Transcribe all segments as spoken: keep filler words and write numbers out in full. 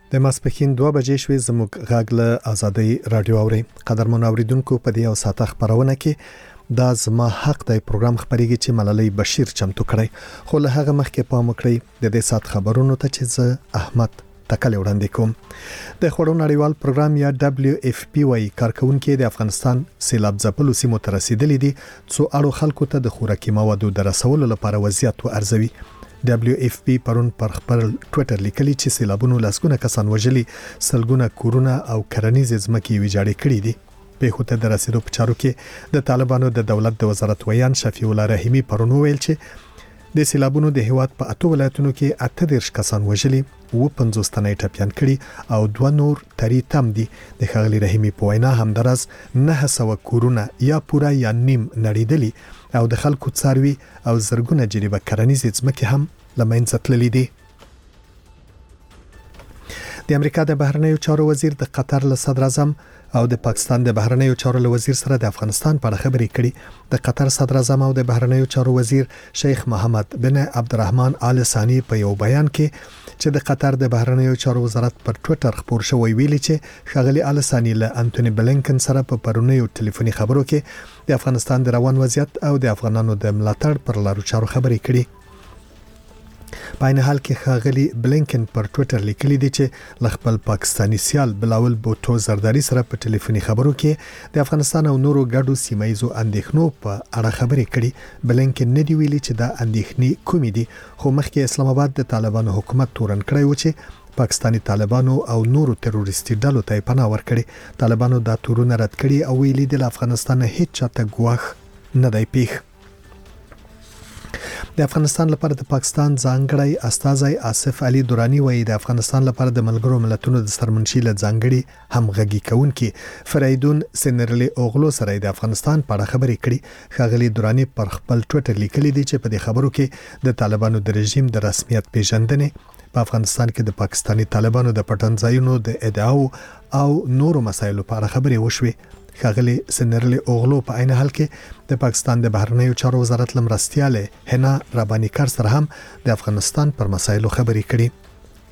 د ماسپښین دوه بجې شوې زموږ غږ له آزادۍ رادیو اوري. قدرمن اوریدونکو په دې او ساعت خبرونه کې دا زما حق دی پروګرام خبريږي چې ملالۍ بشیر چمتو کړی، خو له هغه مخکې پام وکړئ د دې ساعت خبرونو ته چې زه احمد تکل وړاندې کوم. د خړو نړیوال پروګرام یا دبليو اف پی وايي کارکونکو د افغانستان سیلاب ځپلو سیمو ته رسیدلي دي څو اړو خلکو ته د خوراکي موادو د رسولو لپاره وضعیت ورزوي. دبليو اف پی پرون پر خپل ټوئیټر لیکلي چې سیلابونو لاسګونه کسان وژلي، سلګونه کورونه او کرنیز ځمکې ویجاړې کړې دي. په هوته د رسیدو په چارو کې د طالبانو د دولت د وزارت ویان شفیع الله رحیمی پرون ویل چې د سیلابونو د هیواد په اته ولایتونو کې اته دیرش کسان وژلي او پنځوس تنه ټپيان کړي او دوه نور تری تم دي. د خغلی رحیمی په وینا همدارس نه سو کورونه یا پورا یا نیم نړیدلی او د خلکو څاروي او زرګونه جریبه کرنیز ځمکې هم لمنځه تللي دي. د امریکا د بهرنیو چارو وزیر د قطر له صدر اعظم او د پاکستان د بهرنیو چارو له وزیر سره د افغانستان په اړه خبرې کړي. د قطر صدر اعظم او د بهرنیو چارو وزیر شیخ محمد بن عبدالرحمن آل ثانی په یو بیان کې چې د قطر د بهرنیو چارو وزارت پر ټوئیټر خبر شوی ویلي چې ښاغلي آل ثانی له انټونی بلینکن سره په پرونیو ټلیفوني خبرو کې د افغانستان د روان وضعیت او د افغانانو د ملاتړ پر لارو چارو خبرې کړي. په عین حال کې ښاغلي بلینکن پر ټوئیټر لیکلي دي چې ل خپل پاکستانی سیال بلاول بوټو زرداری سره په ټلیفوني خبرو کې د افغانستان او نورو ګډو سیمایزو اندېښنو په اړه خبرې کړي. بلینکن نه دی ویلي چې دا اندېښنې کومې دي، خو مخکې اسلام آباد د طالبانو حکومت تورن کړی و چې پاکستانی طالبانو او نورو تروریستي ډلو ته پناه ورکړي. طالبانو دا تورونه رد کړي او ویلي د افغانستان هیڅ چاته ګواښ نه دی پیښ. د افغانستان لپاره د پاکستان ځانګړی استازی آصف علي دورانی وایي د افغانستان لپاره د ملګرو ملتونو د سرمنشي له ځانګړي همغږي کوونکي فریدون سنرلی اوغلو سره د افغانستان په اړه خبرې کړي. ښاغلي دورانی پر خپل ټوئیټر لیکلي دي چې په دې خبرو کې د طالبانو د رژیم د رسمیت پیژندنې، په افغانستان کې د پاکستانی طالبانو د پټنځایونو د ادعاو او نورو مسایلو په اړه خبرې وشوي. ښاغلي سنرلی اوغلو په عین حال کې د پاکستان د بهرنیو چارو وزارت لمرستیاله هنا ربانی کار سره هم د افغانستان پر مسایلو خبرې کړي.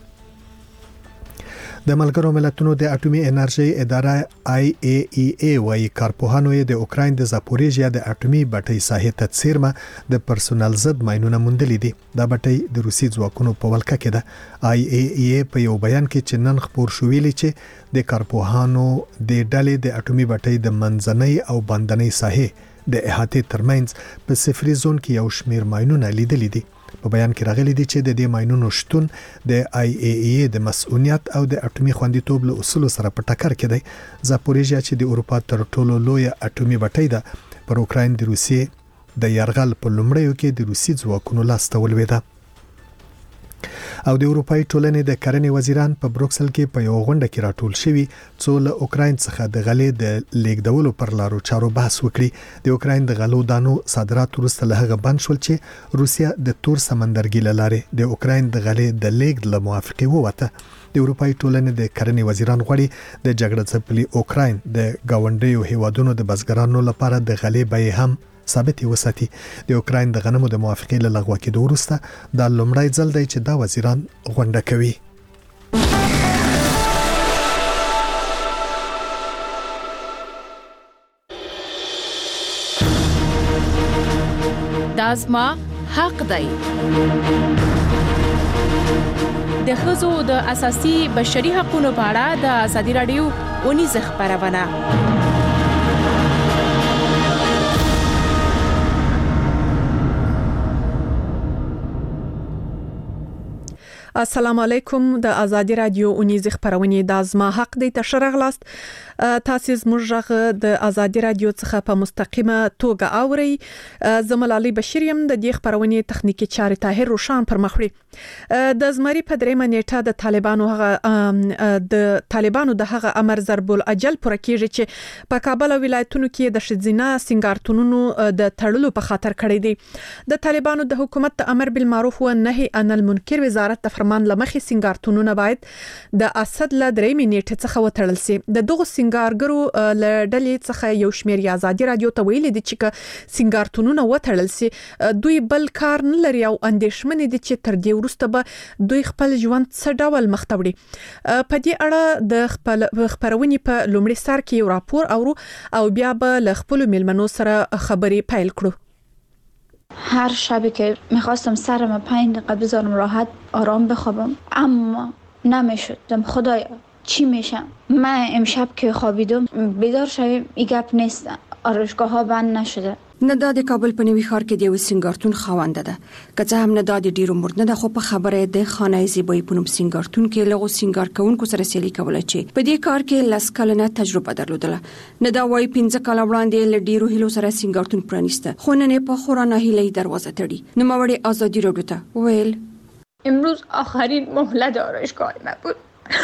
د ملګرو ملتونو د اټومي انرژي اداره آی ای ای ای وايي کارپوهانو د اوکراین د زاپوریژیا د اټومي بټۍ ساحې ته څیرمه د پرسونل ضد ماینونه موندلې دي. دا بټۍ د روسي ځواکونو په ولکه کې ده. آی ای ای ای په یو بیان کې چې نن خبر شویلی چې د کارپوهانو د ډلې د اټومي بټۍ د منځنۍ او باندنۍ ساحې د احاطې ترمنځ په صفري زون کې یو شمیر ماینونه لیدلې دي. په بیان کې راغلي دي چې د دې ماینونو شتون د آی ای ای د مسؤلیت او د اټومي خوندیتوب له اصول سره په ټکر کې دی. زاپوریژیا چې د اروپا تر ټولو لوی اټومي بټۍ ده پر اوکراین د روسیې د یرغل په لومړیو کې د روسي ځواکونو لاس ته ولوېده. او د اروپای ټولنې د کرنې وزیران په بروکسل کې په یو غونډه کې راټول شوي څو له اوکراین څخه د غلې د لیږدولو پر لارو چارو بحث وکړي. د اوکراین د غلو دانو صادرات وروسته له هغه بند شول چې روسیا د تور سمندرګي له لارې د اوکراین د غلې د لیږد له موافقې ووته. د اروپای ټولنې د کرنې وزیران غواړي د جګړه ځپلي اوکراین د گاونډیو هیوادونو د بزګرانو لپاره د غلې بیې هم ثابت وساتي. د اوکراین د غنمو د موافقې له لغوه کېدو وروسته دا لومړی ځل دی چې دا وزیران غونډه کوي. دا زما حق دی. د ښځو د اساسي بشري حقوقو په اړه د ازادي رادیو ونیز خبرونه. السلام علیکم. د ازادي رادیو اونیز خبرونه د ازما حق دی تشرغلاست. تاسو زموږ د ازادي رادیو څخه په مستقیمه توګه اوري. زملالي بشیریم د دې خبرونه تخنیکی چارې طاهر روشان پر مخ وړي. د زمری په درېمه نیټه د طالبانو هغه د طالبانو د هغه امر ضرب الاجل پر کېږي چې په کابل ولایتونو کې د شذینا سنگارتونونو د تړلو په خاطر کړی دی. د طالبانو د حکومت د امر بالمعروف و نهي عن المنکر وزارت د فرمان لمخې سنگارتونونه باید د اسد له درې منټه څخه وتړل شي. د دغه سنگارګرو له ډلې څخه یو شمېر آزادي رادیو ته ویلي دي چې سنگارتونونه وتړل شي دوی بل کار نه لري او اندېښمن دي چې تر دې وروسته به دوی خپل ژوند څه ډول مخ ته وړي. په دې اړه د خپل خبرونې په لومړي سر کې یو راپور اورو او بیا به له خپل میلمنو سره خبرې پیل کړو. هر شبی که میخواستم سرم پنج دقیقه بذارم راحت آرام بخوابم اما نمیشد. خدایا چی میشم؟ من امشب که خوابیدم بیدار شویم این گپ نیست، آرایشگاه ها بند نشده. نه د کابل په نوي ښار کې د یو سنگارتون خاوند ده که څه هم نه د ډیرو مرد نه ده خو په خبره د خانه زیبای په نوم سنگارتون کې لغو سنگار کوونکو سره سیالي کوله چې په دې کار کې لاس کلنه تجربه درلودله. نه دا وایي پنځه کاله وړاندې له ډیرو هیلو سره سنگارتون پرانیسته خو نن په خورانه هیلې دروازه تړي. نو موري آزادی راډیو ته ویل امروز آخرین مهلت آرایشگاه ما بود.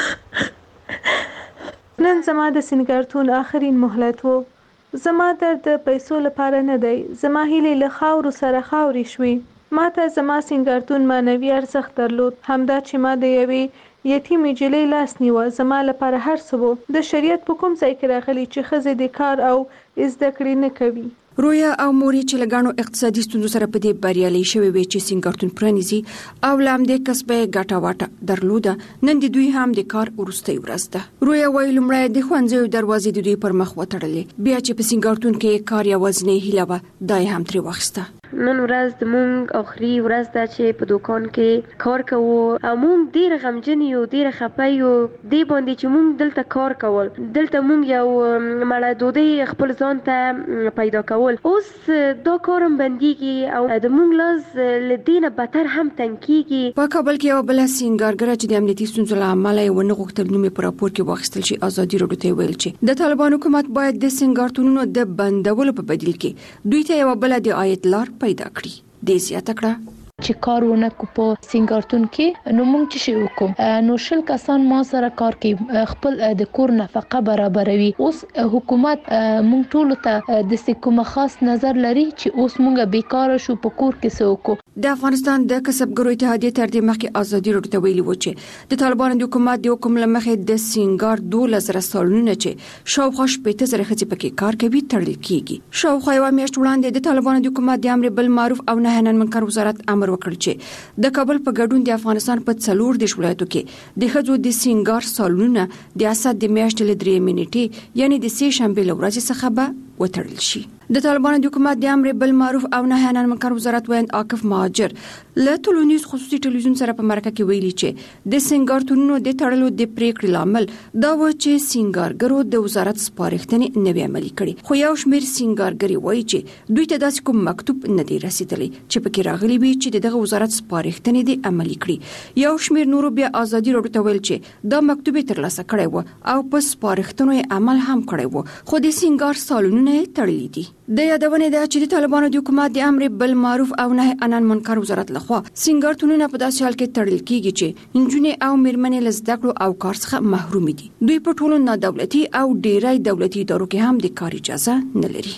نن زما د سنگارتون آخرین مهلت وو. زما درد د پیسو لپاره نه دی، زما هیلې له خاورو سره خاورې شوې. ما ته زما سنگارتون معنوي ارزښت درلود، همدا چې ما د یوې یتیمې نجلۍ لاس نیوه زما لپاره هر څه وو. د شریعت په کوم ځای کې راغلي چې ښځې د کار او زده کړې نه کوي؟ رویا او موري چې لګانو اقتصادي ستونزو سره په دې بریالي شوی وي چې سنگارتون پرانیزي او لام د کسبه ګټه واټه درلوده نن د دوی هم د کار ورستۍ ورځ ده. رویا وایي لومړی د ښوونځیو دروازې د دوی پر مخ وتړلې بیا چې په سنگارتون کې کار یوازینۍ هیله وه دا یې هم ترې واخیسته. نن ورځ د مونږ اخري ورځ ده چې په دوکان کې کار کوو او مونږ ډیر غمجن یو ډیر خپه یو دی باندې چې مونږ دلته کار کول دلته مونږ یو مړه ډوډۍ خپل ځان ته پیدا کول اوس دا کارم بنديږي او د مونږ لاس لدینه بتر هم تنکیږي. په کابل کې یو بل سنگارګر چې د امنیتي ستونزو له امله یې ونه غوښتل نوم په راپور کې واخیستل شي آزادي راډیو ته ویل چې د طالبان حکومت باید د سنگارتونونو د بندولو په بدیل کې دوی ته یو بل د عاید لار پیدا کړي. دې زیاته کړه چې کار ونه کو په سنگارتون کې نو مونږ چې شي وکم نو شل کسان ما سره کار کوي خپل د کور نفقه برابروي. اوس حکومت مونږ ټول ته د کوم خاص نظر لري چې اوس مونږ بیکار شو په کور کې سوکو. د افغانستان د کسبګرو اتحادیه تر دې مخکې آزادي راډیو ته ویلي و چې د طالبانو د حکومت د حکم لمخې د سنگار دولس زره سالونه چې شاوخوا شپېته زره ښځې پکې کار کوي تړل کیږي. شاوخوا یوه میاشت وړاندې د طالبانو د حکومت د امر بالمعروف او نهي عن المنکر وزارت امر وکړ چې د کابل په ګډون د افغانستان په څلور دیش ولایتو کې د ښځو د سنگار سالونه د اسد د میاشتې له درې منټې یعنی د سې شنبې له ورځې څخه به وتړل شي. د طالبانو د حکومت د امر بالمعروف او نهي عن المنکر وزارت ویاند عاکف مهاجر له ټولنیز خصوصي ټلویزیون سره په مرکه کې ویلي چې د سنگارتونونو د تړلو د پریکړې لامل دا و چې سنگارګرو د وزارت سپارښتنې نه وی عملي کړي. خو یو شمېر سنگارګري وایي چې دوی ته داسې کوم مکتوب نه دی رسیدلی چې پکې راغلي وي چې دغه وزارت سپارښتنې دي عملي کړي. یو شمېر نورو بیا آزادي راډیو ته ویل چې دا مکتوب یې ترلاسه کړی و او په سپارښتنو یې عمل هم کړی و خو د سنگار سالونونه یې تړلي دي. د یادونه ده چې د طالبانو د حکومت د امر بالمعروف او نهي عن المنکر وزارت لخوا سنگارتونونه په داسې حال کې تړل کیږي چې انجونې او میرمنې له زده کړو او کار څخه محروم دي. دوی په ټولو نه دولتي او ډیری دولتي ادارو کې هم د کار اجازه نه لري.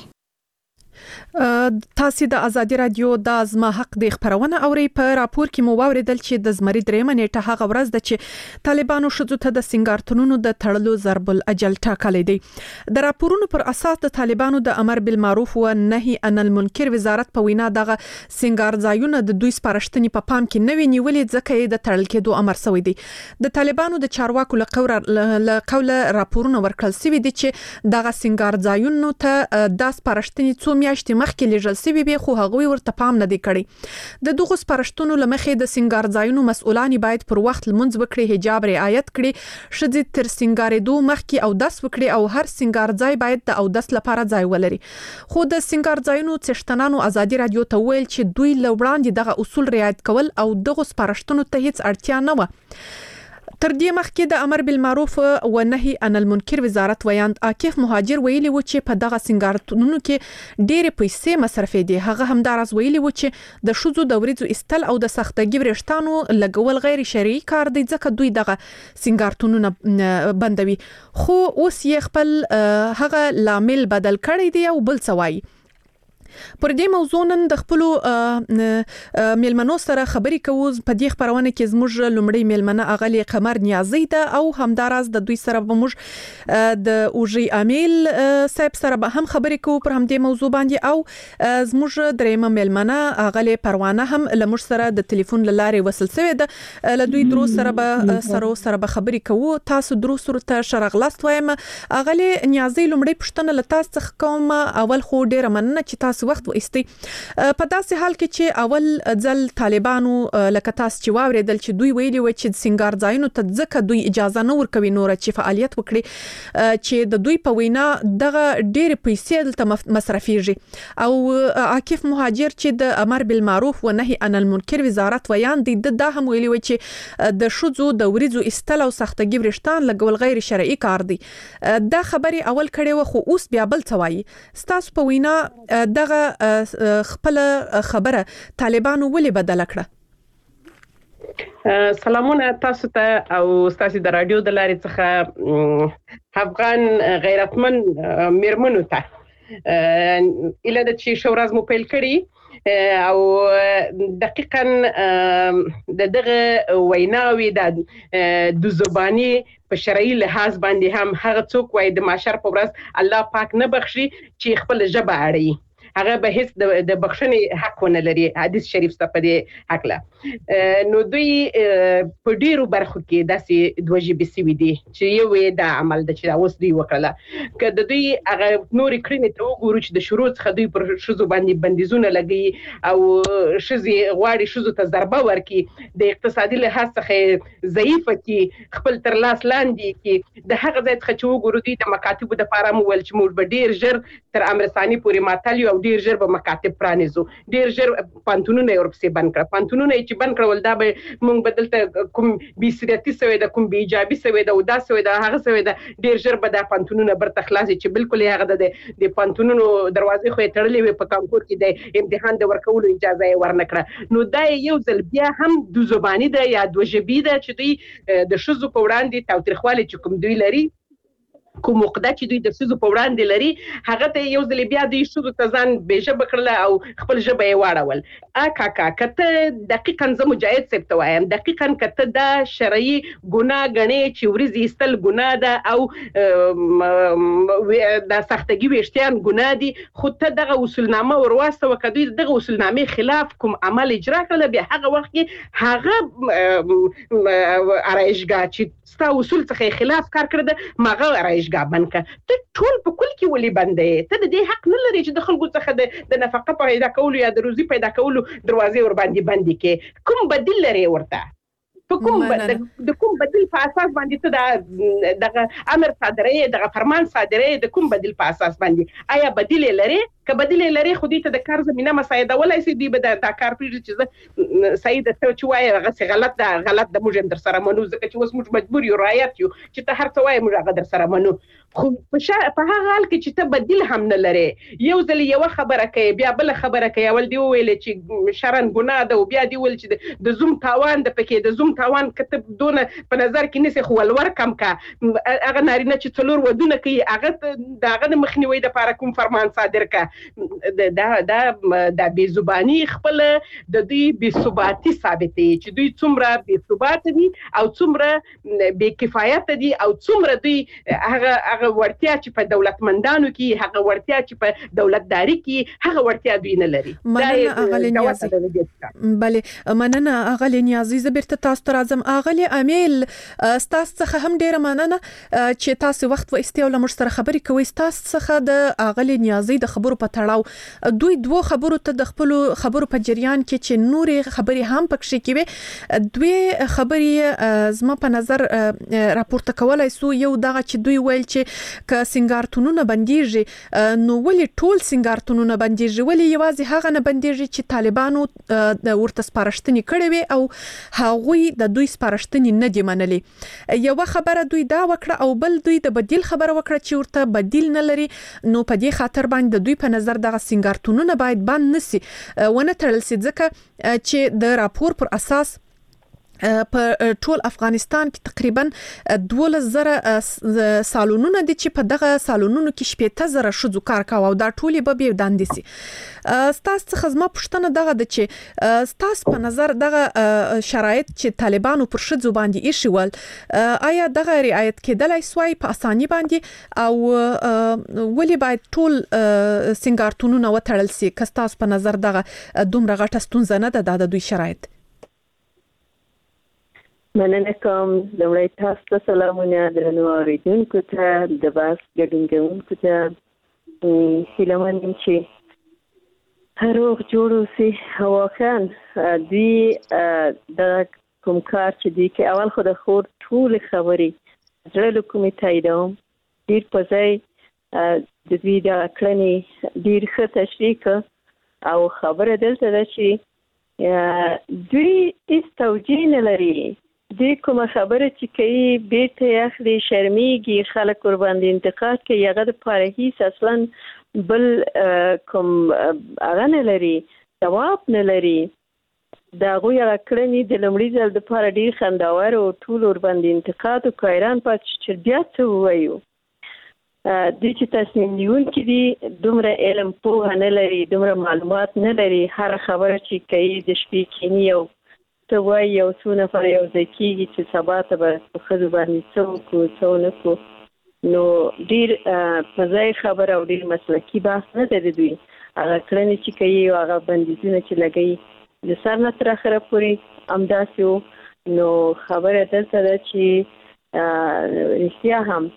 تاسو د ازادي رادیو د ازما حق د خبرونه اوري. په راپور کې مو واوریدل چې د زمری درې منېټه هغه ورځ ده چې طالبانو شذو ته د سنگارتونونو د تړلو ضرب الاجل ټاکلې دي. د راپورونو پر اساس د طالبانو د امر بالمعروف او نهي عن المنکر وزارت په وینا دغه سنگار ځایونه د دوی سپارښتنې په پام کې نه وینولې ځکه یې د تړل کېدو امر شوی دی. د طالبانو د چارواکو له قوله راپورونه ورکړل شوی دي چې دغه سنگار ځایونو ته د سپارښتنې څو میاشتې مخکې لېږل شوی وي خو هغوی ورته پام نه دی کړی. د دغو سپارښتنو له مخې د سنگار ځایونو مسؤلان باید پر وخت لمونځ وکړي، حجاب رعایت کړي، ښځې تر سنگارېدو مخکې اودس وکړي او هر سنگار ځای باید د اودس لپاره ځای ولري. خو د سنگار ځایونو څښتنانو ازادي رادیو ته ویل چې دوی له وړاندې دغه اصول رعایت کول او دغه سپارښتنو ته هیڅ اړتیا نه و. تر دې مخکې د امر بالمعروف او نهي عن المنکر وزارت ویاند عاکف مهاجر ویلي و چې په دغه سنگارتونونو کې ډېرې پیسې مصرفې دي. هغه همداراز ویلي و چې د ښځو د وریځو ایستل او د سختګي وریښتانو لګول غیر شرعي کار دی ځکه دوی دغه سنگارتونونه بندوي. خو اوس یې خپل هغه لامل بدل کړی دی او بل څه وایي. پر دې موضوع نن د خپل میلمنو سره خبرې کوو. په دې خبرونه کې زموږ لومړی میلمنه اغلی قمر نیازی ده او همداراز د دوی سره به موږ د اوجی امیل صاحب سره به هم خبرې کوو پر هم دې موضوع باندې، او زموږ درېمه میلمنه اغلی پروانه هم لمر سره د ټلیفون لارې وصل شوې ده. له دوی درو سره به سره سره به خبرې کوو. تاسو درو سره ته شرغلاست وایم. اغلی نیازی لومړی پښتنه له تاسو څخه کوم. اول خو ډیره مننه چې تاسو وخت وایستئ په داسې حال کې چې اول ځل طالبانو لکه تاسو چې واوریدل چې دوی ویلي و چې سنگار ځایونو ته ځکه دوی اجازه نه ورکوي نور چې فعالیت وکړي چې د دوی په وینا دغه ډېر پیسې دلته مصرفيږي. او عاکف مهاجر چې د امر بالمعروف و نهي عن المنکر وزارت ویان دي د هم ویلي و چې د شذو د وریزو استل او سختګي ورشتان لګول غیر شرعي کار دي. دا خبري اول کړي و خو اوس بیا بل څوایي. ستاسو په وینا دغه خپل خبره طالبانو ولې بدل کړه؟ سلامونه تاسو ته او تاسو د رادیو د لارې څخه افغان غیرتمن میرمنو ته اله د چې شورز مو پیل کړی او دقیقاً د دغه ویناوي د زبانی په شرعي لحاظ باندې هم هغه څوک وای د معاشر په ورځ الله پاک نه بخشي چې خپل ژبه اړي هغه به هیڅ د بخښنې حق ونه لري. حدیث شریف څخه په دې حق له نو دوی په ډیرو برخو کې داسې دوه ژبې سوي دي چې یو د عمل د چې اوس دوی وکړه که د دوی هغه نور کړنې ته وګورو چې د شروع څخه دوی پر شذو باندې بندیزونه لګي او شذي غواړي شذو ته ضربه ورکړي د اقتصادي لحاظ څخه ضعیفه کې خپل تر لاس لاندې کې د هغه ځای څخه چې وګورو دوی د مکاتبو د پاره مو ول چې موږ به ډیر ژر تر امرسانی پورې ماتل او ډیر ژر به مکاتب پرانیزو ډیر ژر پانتونونه ورپسې بند کړه. پانتونونه چې بند کړول دا به موږ بدلته کوم بي سیرتي سوي د کوم بي ایجابي سوي د ودا سوي د هغه سوي د ډیر ژر به د پانتونونه برته خلاصي چې بالکل هغه د د پانتونونو دروازې خو تړلې وي په کانکور کې د امتحان د ورکولو اجازه یې ورنکړه. نو دا یو ځل بیا هم د زبانی ده یا د ژبې ده چې دوی د شذو په وړاندې تاوتریخوالی چې کوم دوی لري کوم مقدار چې دوی د شذو په وړاندې لري هغه ته یو ځل بیا دوی شذو ته ځان به ژبه کړله او خپل ژبه یې واړول. اکا کا کته دقیقاً زه مجاهد صاحب ته وایم دقیقاً کته دا شرعي ګناه غنې چې ورزي استل ګناه ده او د سختګي وشتيان ګناه دي خو ته دغه اصولنامه ورواستو کدوې دغه اصولنامه خلاف کوم عمل اجرا کړل بیا هغه وخت کې هغه ارایشګه چې ستا اصول څخه خلاف کار کړل ماغه ارایشګه بنکه ته ټول په کل کې ولې بندې ته د دې حق نه لري چې د خلکو څخه د نفقه پیدا کولو یا د روزي پیدا کولو دروازې ور باندې بندې کې کوم بدیل لري ورته په کوم د کوم بدیل په اساس باندې ته دغه امر صادرې دغه فرمان صادرې د کوم بدیل په اساس باندې آیا بدیل لري که بدیل لري خو دې ته د کار زمينه مساعده ولای سي دی به د کار پیږي چې سید ته چې وایي هغه غلط ده غلط د موږ در سره منو ځکه چې اوس موږ مجبور یو رعایت یو چې ته هر څه وایي موږ هغه در سره منو خو په هغه حال کې چې ته بدیل هم نه لري یو ځل یو خبره کوي بیا بل خبره کوي اول دی ویل چې شرن ګناه ده او بیا دی ویل چې د زوم تاوان د پکې د زوم تاوان کتب دونه په نظر کې نسی خو ولور کم کا هغه نارینه چې څلور ودونه کوي هغه دغه مخنیوي د لپاره کوم فرمان صادر کا دا دا د بي زبانی خپل د دې بي ثباتي ثابتې چې دوی څومره بي ثبات دي او څومره بي کفایت دي او څومره دوی هغه هغه ورتیا چې په دولتمندانو کې هغه ورتیا چې په دولتداري کې هغه ورتیا دوی نه لري. مننه اغلی نیازی. بله مننه اغلی نیازی زبرت تاسو ته راځم. اغلی امیل تاسو څخه هم ډیره مننه چې تاسو وخت و استیول مر سره خبرې کوي. تاسو څخه د اغلی نیازی د خبرو په تړاو دوی دوه خبرو ته د خپل خبرو په جریان کې چې نورې خبرې هم پکې کېوي دوی خبرې زما په نظر راپورته کولای سو یو دغه چې دوی ویل چې ک سنگارتونونه بنديږي نو ولې ټول سنگارتونونه بنديږي ولې یوازې هغه نه بنديږي چې طالبانو د ورته سپارښتنې کړې وي او هغوی د دوی سپارښتنې نه دي منلې. یو خبره دوی دا وکړه او بل دوی د بدیل خبره وکړه چې ورته بدیل نه لري نو په دې خاطر باندې د دوی په نظر دغه سنگارتونونه باید بند نسی ونه تړل سي ځکه چې د راپور پر اساس په ټول افغانستان کې تقریبا دولس زره سالونونه دي چې په دغه سالونونو کې شپږ زره شذو کار کوي او دا ټول به به داندې سي. ستاسو څخه زما پوښتنه دغه د چې ستاسو په نظر دغه شرایط چې طالبانو پر شذو باندې ایښول آیا دغه رعایت کېدلای سوای په اساني باندې او ولې باید ټول سنگارتونونه وتړل سي که ستاسو په نظر دغه دومره غټه ستونزه نه ده د دوی شرایط؟ مننه کوم. لومړی تاسو ته سلامونه درنو اوریدونکو ته د باس ګډون کوونکو ته هیله من یم چې روغ جوړ اوسئ. واقعا دوی د کوم کار چې دوی کوي اول خو د خور ټول خبرې زړه له کومې تاییدوم. ډېر په ځای د دوی د کړنې ډېر ښه تشریح او خبره دلته ده چې دوی هیڅ توجیه نه لري. دوی کومه خبره چې کوي بیرته یې اخلي، شرمیږي، خلک ورباندې انتقاد کوي، هغه دپاره هیڅ اصلا بل کوم هغه نه لري، ځواب نه لري. د هغوی هغه کړنې د لومړي ځل دپاره ډېر خنداور او ټول ورباندې انتقاد او حیران پاتې شو چې بیا څه ووایو. دوی چې تصمیم نیونکي دي دومره علم پوهه نه لري، دومره معلومات نه لري. هر خبره چې کوي د شپې کینی او ته وایي یو څو نفر یو ځای کېږي چې سبا ته به په ښځو باندې څه وکړو څه ونه کړو. نو ډېر په ځای خبره او ډېر مسلکي بحث نه دی د دوی. هغه کړنې چې کوي او هغه بندیزونه چې لګوي د سر نه تر اخره پورې همداسې وو. نو خبره دلته ده چې رښتیا هم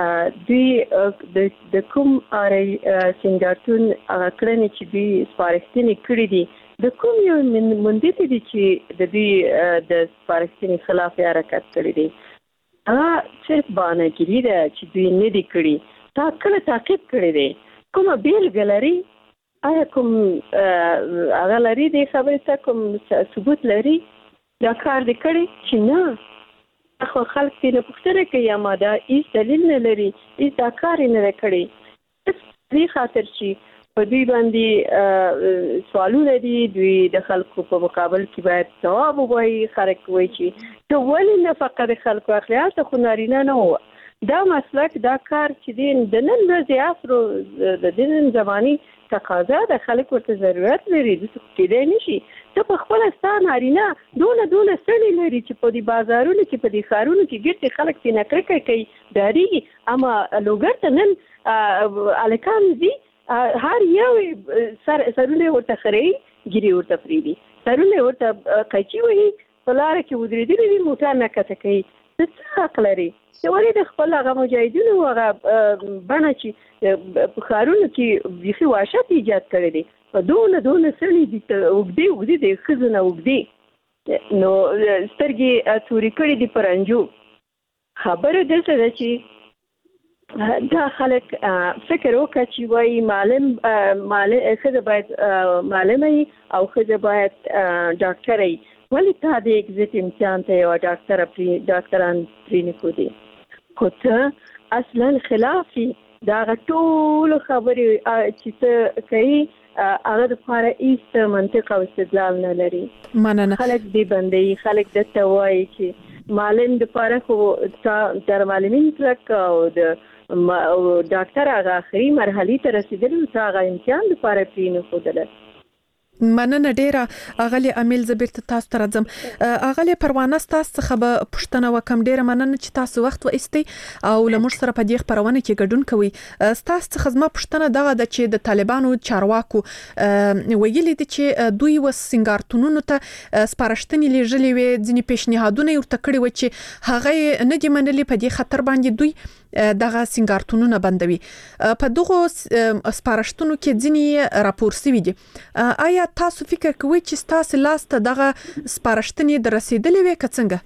دوی د کوم سنگارتون هغه کړنې چې دوی سپارښتنې کړي دي د کوم یو مندې دي چې د دوی د سپارښتنې خلاف حرکت کړی دی. هغه صرف بهانهګیري ده چې دوی نه دي کړي. تا کله تعقیب کړی دی؟ کومه بیلګه لري؟ آیا کوم هغه لري دې خبرې ته کوم ثبوت لري دا کار دې کړی چې نه؟ خو خلک دې نه پوښتنه کوي اما دا هیڅ دلیل نه لري، هیڅ دا کار یې نه دی کړی. دې خاطر چې په دوی باندې سوالونه دي، دوی د خلکو په مقابل کې باید ځواب ووایي. خلک وایي چې ته ولې نفقه د خلکو اخلي؟ هلته خو نارینه نه وه. دا مسلک دا کار چې دی د نن ورځې عصر د نن زمانې تقاضا ده، خلک ورته ضرورت لري، داسې خو کېدی نه شي. ته په خپله ستا نارینه دونه دونه ستړي لري چې په دې بازارونو کې په دې ښارونو کې ګرځي خلک ترې نه کرکه کوي، ډارېږي. اما لوګر ته نن هلکان ځي هر یو سر سرونه ورته خري، ګیري ورته پرېږدي، سرونه ورته قیچي وهي، په لاره کې ودرېدلي وي موټر نه کښته کوي. ته څه حق لري؟ ته ولې د خپل هغه مجاهدینو هغه بڼه چې په ښارونو کې بیخي وحشت ایجاد کړی دی په دونه دونه سړي دي اوږدې اوږدې د ښځو نه اوږدې نو سترګې تورې کړي دي په رنجو. خبره دلته ده چې دا خلک فکر وکړه چې وایي معلم ښځه باید معلمه وي او ښځه باید ډاکټره وي. ولې تا د اګزیټ امتحان ته یوه ډاکټره پرې ډاکټران پرې نه ښودې؟ خو ته اصلا خلاف یې د هغه ټولو خبرې چې ته کوي هغه دپاره هېڅ منطق او استدلال نه لري. مننه. خلک دې بندوي، خلک درته وایي چې معلم دپاره خو در معلمین کلک او د ډاکټر هغه آخري مرحلې ته رسېدلي تا هغه امتحان دپاره پرې نه ښودله. مننه ډیره اغلی امیل زبیرته تاسو ته راځم. اغلی پروانه تاسو څخه به پوښتنه وکم. ډیره مننه چې تاسو وخت وایستئ او لمر سره په دې خبرونه کې ګډون کوئ. تاسو څخه زما پوښتنه دغه د چې د طالبانو چارواکو ویلي دي چې دوی وس سنگارتونونو ته سپارښتنې لیږلې وي، ځینې پیشنهادونه ورته کړي و چې هغه نه دي منلي. په دې خطر باندې دوی دغه سنگارتونونه بندوي. په دغه سپارښتنو کې ځینې راپور شوي دي. آیا تاسو فکر کوئ چې تاسو لاس ته دغه سپارښتنې در رسیدلې وي که څنګه؟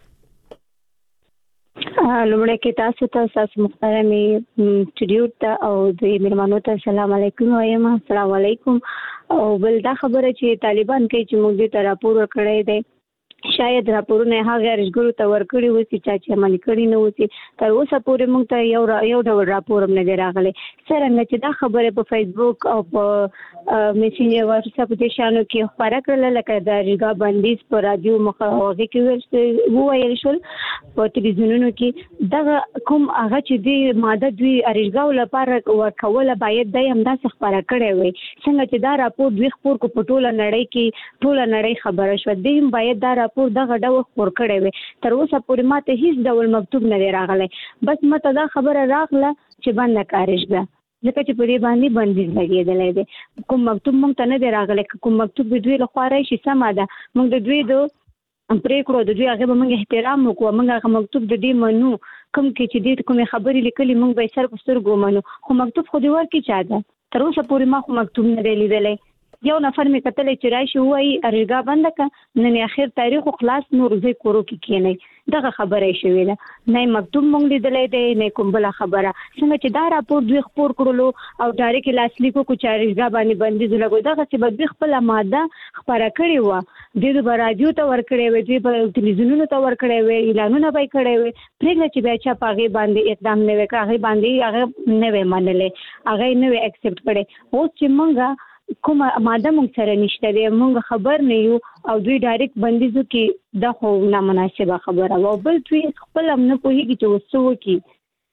لومړی کې تاسو ته تاسو محترمي سټوډیو ته او د میرمنو ته السلام علیکم وایم. السلام علیکم. او بل دا خبره چې طالبان کوي چې موږ دې ته راپور ورکړی دی شاید راپورونه هغه ارشګرو ته ورکړي وسی چې عملي کړي نه وسی تر اوسه پورې موږ ته یو یو ډول راپور هم نه دی راغلی څرنګه چې دا خبره په فیسبوک او په میسنجر واتس اپ د شانو کې خبره کړل لکه د ارشګا بندیز په رادیو مخاوغه کې ویل شول په تلویزیونونو کې دا کوم هغه چې د ماده دوی ارشګا لپاره ورکول باید د هم داسې خبره کړي وي څنګه چې دا راپور دوی خبر کو په ټوله نړۍ کې ټوله نړۍ خبره شو د باید دا راپور دغه ډول خور کړی وي تر اوسه پورې ماته هیڅ ډول مکتوب نه راغلی بس ماته دا خبره راغله چې باندې کارشګه ځکه چې په دې باندې بندیز لګېدلی دی کوم مکتوب مونږ ته نه دی راغلی کوم مکتوب د دوی لخوا راشي سمه ده مونږ د دوی د پریکړو د دوی هغه به مونږ احترام وکړو مونږ هغه مکتوب د دې منو کوم کې چې دې کومې خبرې لیکلي مونږ به سر په سترګو منو خو مکتوب خو دې ورکړي چا ده تر اوسه پورې ما خو مکتوب نه دی لیدلی یو نفر می کتلې چې راشي وایي ارشګا بنده ک نن اخر تاریخ خلاص نور زه کورو کې کینې دغه خبره شوې ده نه مکتوب مونږ لیدلې ده نه کوم بل خبره څنګه چې دا راپور دوی خبر کړلو او ډایرکټ لاسلیکو کو چې ارشګا باندې بندیز لګو دغه چې بد خپل ماده خبره کړې و د دې رادیو ته ور کړې و دې په تلویزیونونو ته ور کړې و اعلانونه به کړې و پرېږه چې بیا چا پاغه باندې اقدام نه وکړي باندې هغه نه و منلې هغه نه و ایکسپټ کړي اوس چې مونږه کومه ماده مونږ سره نشته دی مونږ خبر نه یو او دوی ډایرکټ بندیزو کې د خو نامناسبه خبره او بل دوی خپل هم نه پوهیږي چې وسو کې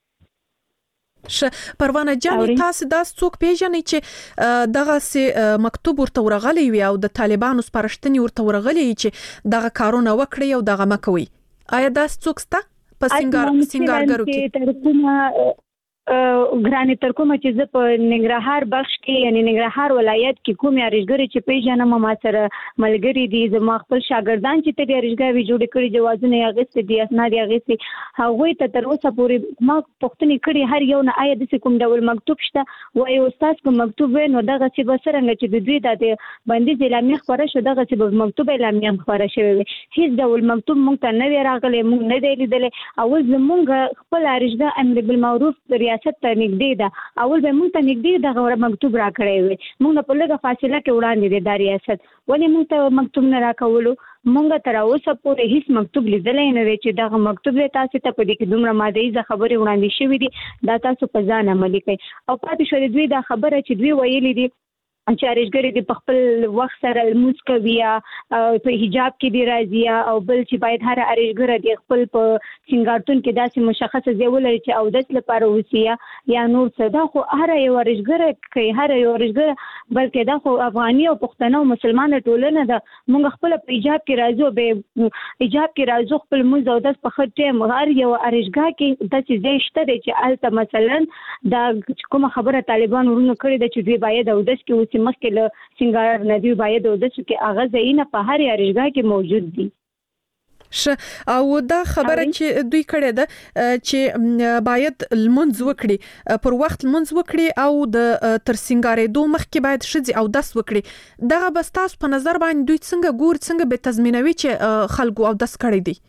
ش پروانه جان تاسو دا څوک پیژنې چې دغه سي مکتوب ورته ورغلی وي او د طالبانو سپارښتنې ورته ورغلی چې دغه کارونه وکړي او دغه مکوي آیا دا څوک ستا په سنگار سنگارګرو کې ترڅو ګرانه تر کومه چې زه په ننګرهار بخش کې یعنی ننګرهار ولایت کې کومه ارشګری چې پیژنم ما سره ملګری دي زما خپل شاګردان چې ته ارشګاوي جوړ کړي جوازونه یې غوښتي دي اسناد یې غوښتي هغه ته تر اوسه پورې ما پوښتنه کړې هر یو نه آیا د کوم ډول مکتوب شته وایي استاد کوم مکتوب نو دغه چې بسرنګ چې د دوی د بندیز اعلامیه خبره شو دغه چې مکتوب اعلامیه خبره شوی هیڅ ډول مکتوب مونږ ته نه راغلی مونږ نه دی لیدلی او زمونږ خپل ارشګا امر بالمعروف ریاست ته نږدې ده اول به موږ ته نږدې دغه مکتوب راکړی وي موږ په لږه فاصله کې وړاندې دی د ریاست ولې موږ ته مکتوب نه راکولو موږ تر اوسه پورې هیڅ مکتوب لیدلی نه دی چې دغه مکتوب له تاسو ته په دې کې دومره ماده خبرې وړاندې شوې دي دا تاسو په ځان عملي کوي او پاتې شو دوی دا خبره چې دوی ویلي دي چې ارشګری د خپل وخت سره الموس کوي په حجاب کې دی راځي او بل چې باید هر ارشګر د خپل په سنگارتون کې داسې مشخصه ځای ولري چې او د لپاره وسیه یا نور څه دا خو هر یو ارشګر کوي هر یو ارشګر بلکې دا خو افغاني او پښتنو مسلمان ټولنه ده موږ خپل په حجاب کې راځو به حجاب کې راځو خپل موږ او د په خټه مغار یو ارشګا کې د څه ځای شته چې الته مثلا دا کومه خبره طالبان ورونو کړی د چې دوی باید او د کې مخکې له سنگار ندی باید او د چې هغه ځایونه په هر ارشګا کې موجود دي ش او دا خبره چې دوی کړې ده چې باید المنځ وکړي پر وخت المنځ وکړي او د تر سنگارېدو مخکې باید شذ او داس وکړي دغه بس تاسو په نظر باندې دوی څنګه ګور څنګه به تضمینوي چې خلکو او داس کړی دي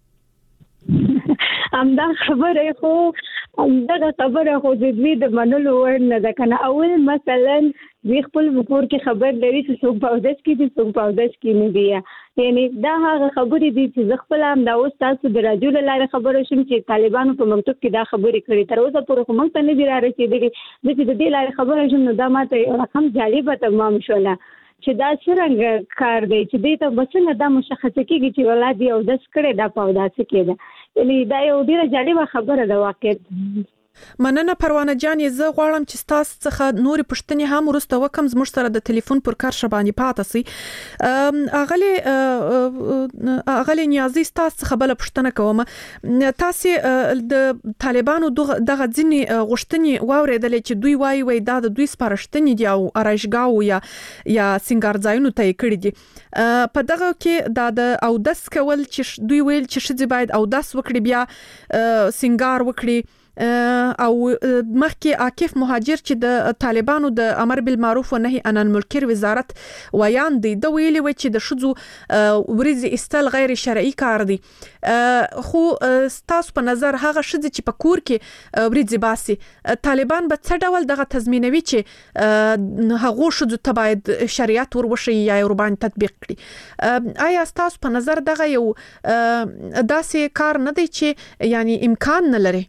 امدا خبره خو امدا خبره خو د دوی د منلو ور نه ده کنه اول مثلا دوی خپل وګور کې خبر لري چې څوک په اودس کې دي څوک په اودس کې نه دی یعنی دا هغه خبرې دي چې خپل هم دا اوس تاسو د رادیو لاره خبرو شم چې طالبانو په مکتوب کې دا خبرې کړې تر اوسه پورې کوم ته نه دی را رسیدلې د دې د لاره خبرو شم نو دا ماته رقم جالبه تمام شوله چې دا څنګه کار دی چې دې ته بسنه دا مشخصه کیږي چې ولادت یو داس کړي دا په اودس کې ده یعنی دا یو ډیره جالبه خبره ده واقعا مننه پروانه جان زه غواړم چې تاسو څخه نور پښتنې هم ورسته وکم زموږ سره د ټلیفون پر کار شبانی پاتې سي اغلی اغلی نیازي تاسو څخه بل پښتنه کوم تاسو د طالبانو دغه ځینی غشتنی واوریدل چې دوی وایي وای دا د دوی سپارښتنې دی او ارشګاو یا یا سنگار ځایونو ته کړی دي په دغه کې دا د اودس کول چې دوی ویل چې شذ باید اودس وکړي بیا سنگار وکړي او مخکې عاکف مهاجر چې د طالبانو د امر بالمعروف و نهي عن المنکر وزارت ویان دی د ویلي و چې د شذو ورزي استل غیر شرعي کار دی خو تاسو په نظر هغه شذ چې په کور کې ورزي باسي طالبان به څه ډول دغه تضمینوي چې هغه شذو تبعید شریعت وروشي یا وربان تطبیق کړي آیا تاسو په نظر دغه یو داسې کار نه دی چې یعنی امکان نه لري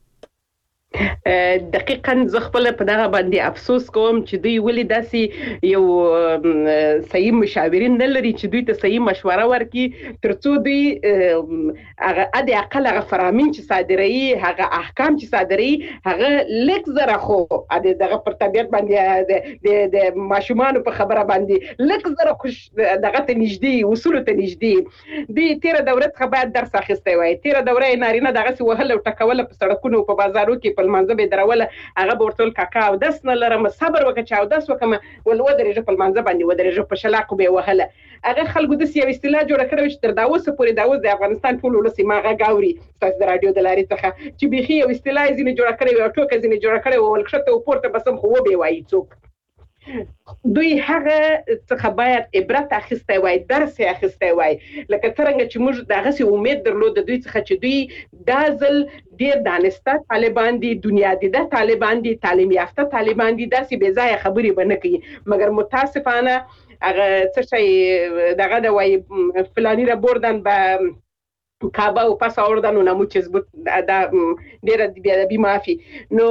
دقیقاً زه خپل په دغه باندې افسوس کوم چې دوی ولې داسې یو صحیح مشاورین نه لري چې دوی ته صحیح مشوره ورکړي ترڅو دوی هغه ادي اقل هغه فرامین چې صادروي هغه احکام چې صادروي هغه لیک زره خو ادي دغه پر طبيعت باندې د د ماشومان په خبره باندې لیک زره خوش دغه ته نږدې اصول ته نږدې دوی تیر دوره څخه باید درس اخیستی وای تیر دوره نارینه دغه سی وهل او ټکول په سړکونو په بازارو کې المنځ به دروله هغه ورتل کاکا او داس نه لرم صبر وکړه او داس وکم ول ودرېږه په المنځ باندې ودرېږه په شلاق به وهله هغه خلکو د سیاوي استلا جوړ کړو چې تر داوسه پورې داوس د افغانستان ټول ولسی ماغه گاوري تاسو د رادیو د لارې څخه چې بيخي او استلا زینې جوړ کړو او ټوکه زینې جوړ کړو ولکشته او پورته بسم خو به وایي څوک دوی هغه څخه باید عبرت اخیستی وای درس اخیستی وای لکه څنګه چې موږ دغه سي امید درلود دوی څخه چې دوی دازل ډیر دانسته طالبان دي دنیا دي د طالبان دي تعلیم یافته طالبان دي داسې بې ځای خبرې بنه کوي مګر متاسفانه هغه څه شي دغه د وای فلانی را بردن به کعبه او پس آوردن و نمو چیز بود دا ډیر بیادبی معافی نو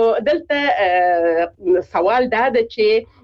دلته سوال دا ده چې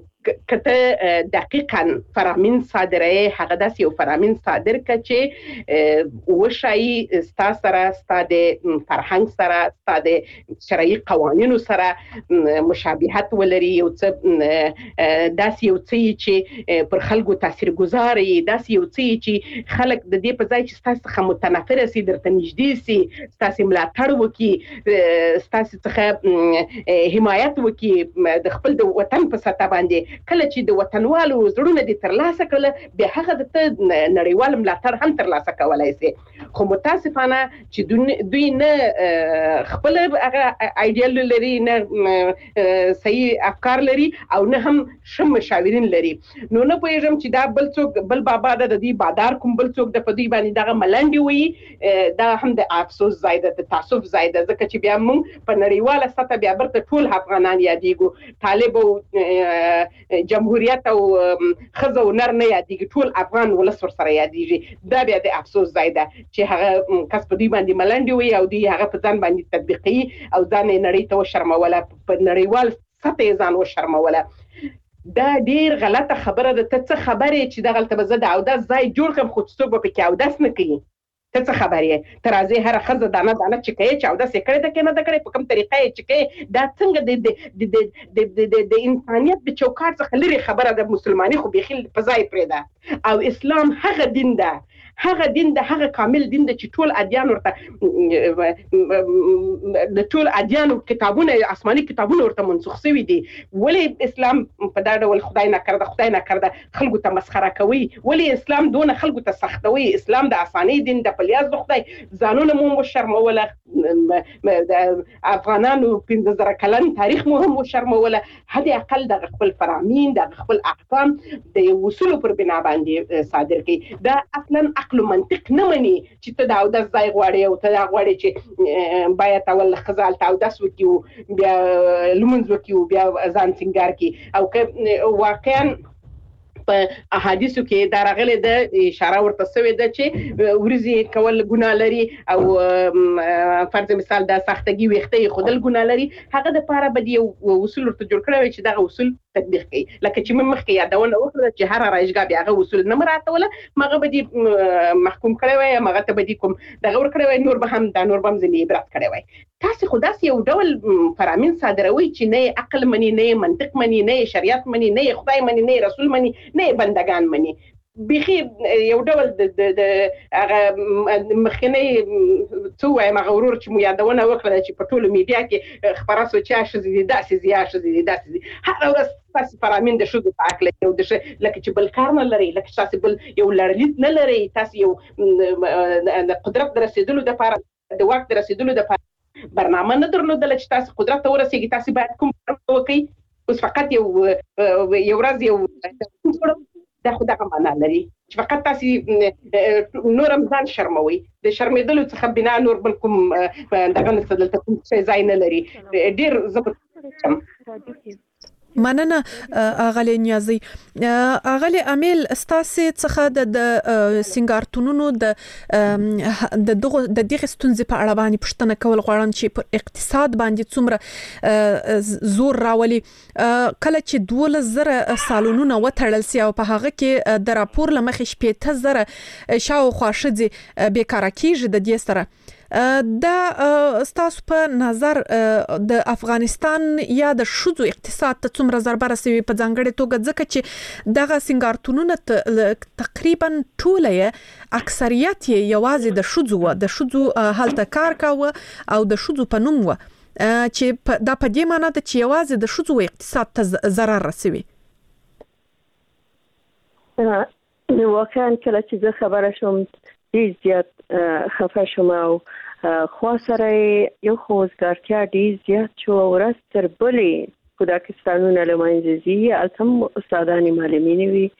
کته دقیقاً فرامین صادره هغه داسې یو فرامین صادر کړي چې وشي ستا سره ستا د فرهنګ سره ستا د شرعي قوانینو سره مشابهت ولري یو څه داسې یو څه چې پر خلکو تاثیرګذار وي داسې یو څه چې خلک د دې په ځای چې ستاسو څخه متنفر سي درته نږدې سي ستاسو ملاتړ وکړي ستاسو څخه حمایت وکړي د خپل د وطن په سطح باندې کله چې د وطنوالو زړونه دي ترلاسه کړل به هغه د نړیوال ملاتړ هم ترلاسه کولای شي خو متاسفانه چې دوی نه خپل هغه ایډیال لري نه صحیح افکار لري او نه هم شم مشاورین لري نو نه پوهیږم چې دا بل څوک بل بابا د دې بادار کوم بل څوک د پدوی باندې دغه ملنډي وي دا هم د افسوس زائد د تاسف زائد ځکه چې بیا موږ په نړیواله سطح بیا برته ټول افغانان یادېږو طالب او جمهوریت او خزه او نر نه یادېږي ټول افغان ولس ور سره یادېږي دا بیا د افسوس ځای ده چې هغه کس په دوی باندې ملنډي وي او دوی هغه په ځان باندې تطبیقي او ځان نړۍ ته وشرموله په نړیوال سطح ځان وشرموله دا ډیر غلطه خبره ده ته څه خبرې چې دغه ته زه د اوداس ځای جوړ کړم خو څوک به کې اوداس نه کوي ته څه خبرې تر ازه هر خزه دانه دانه چې کوي چې اوداس کړي د کنه د کړي په کوم طریقه چې کوي دا څنګه د د د د انسانيت په چوکاټ څخه لري خبره د مسلمانۍ خو بيخي په ځای پرې ده او اسلام هغه دین ده هغه دین د هغه کامل دین د چې ټول ادیان ورته د ټول ادیان کتابونه آسماني کتابونه ورته منسوخ شوي دي ولی اسلام په دا ډول خدای نه کړده خدای نه کړده خلکو ته مسخره کوي ولی اسلام دونه خلکو ته سختوي اسلام د آسماني دین د پلیاز د خدای ځانونه مو شرموله د افغانانو پنځه زره کلن تاریخ مو هم شرموله هدي اقل د خپل فرامین د خپل احکام د اصول پر بنا باندې صادر کړي دا اصلا عقل منطق نه مني چې ته دا اوداس ځای غواړې او ته دا غواړې چې باید اول خزال ته اوداس وکړو بیا لمونځ وکړو بیا ځان سنگار کړي او که واقعا په احادیثو کې دا راغلي د اشاره ورته شوې ده چې ورزي کول ګناه لري او فرض مثال د سختګي وختي خودل ګناه لري هغه د پاره به یو اصول ورته جوړ کړی چې دغه اصول تطبیق کړي لکه چې موږ مخکې یادونه وکړه چې هر راځګا بیا هغه اصول نه مراتوله مغه به محکوم کړی وای مغه ته به کوم دغه ور کړی وای نور به هم دا نور به هم ځنی عبرت کړی وای تاسو خو داسې یو ډول فرامین صادروي چې نه عقل مني نه منطق مني نه شریعت مني نه خدای مني نه رسول مني نه بندگان مني بيخي یو ډول د هغه مخکنی څو وایم غرور چې مو یادونه وکړه چې په ټولو میډیا کې خبره سو چې شذ دي داسې زیات شذ دي داسې هر ورځ تاسو فرامین د شذ په عقل یو د لکه چې بل کار نه لري لکه تاسو بل یو لړلیت نه لري تاسو یو قدرت در رسیدلو د لپاره د وخت رسیدلو د برنامه نه درلودل چې تاسو قدرت ته ورسیږي تاسو باید کوم وکړئ. اوس فقط یو یو ورځ یو دا خو دغه معنا لري چې فقط تاسو نور ځان شرموي. د شرمېدلو څخه بنا نور بل کوم دغه نشته دلته کوم څه ځای نه لري. ډېر زبر مننه اغلی نیازی. اغلی امیل ستاسو څخه د سنگارتونونو د د دغه د دغه ستونزې په اړه باندې پوښتنه کول غواړم چې په اقتصاد باندې څومره زور راولي. کله چې دولس زره سالونونه وتړل سي او په هغه کې د راپور لمخې شپږ زره شاوخوا ښځې بیکاره کیږي د دې سره دا ستاسو په نظر د افغانستان یا د شذو اقتصاد ته څومره ضربه رسوي په ځانګړي توګه ځکه چې دغه سنگارتونونه تقریبا ټول یې اکثریت یې یوازې د شذو و د شذو هلته کار کاوه او د شذو په نوم و چې دا په دې معنی ده چې یوازې د شذو اقتصاد ته ضرر رسوي. نو واقعا کله چې زه خبره شوم ډېر زیات خفه شوم او خو سره یو خوځګارتیا ډېر زیات شو. ورځ تر بلې کودکستانونه له منځه ځي، هلته استادانې معلمینې وي،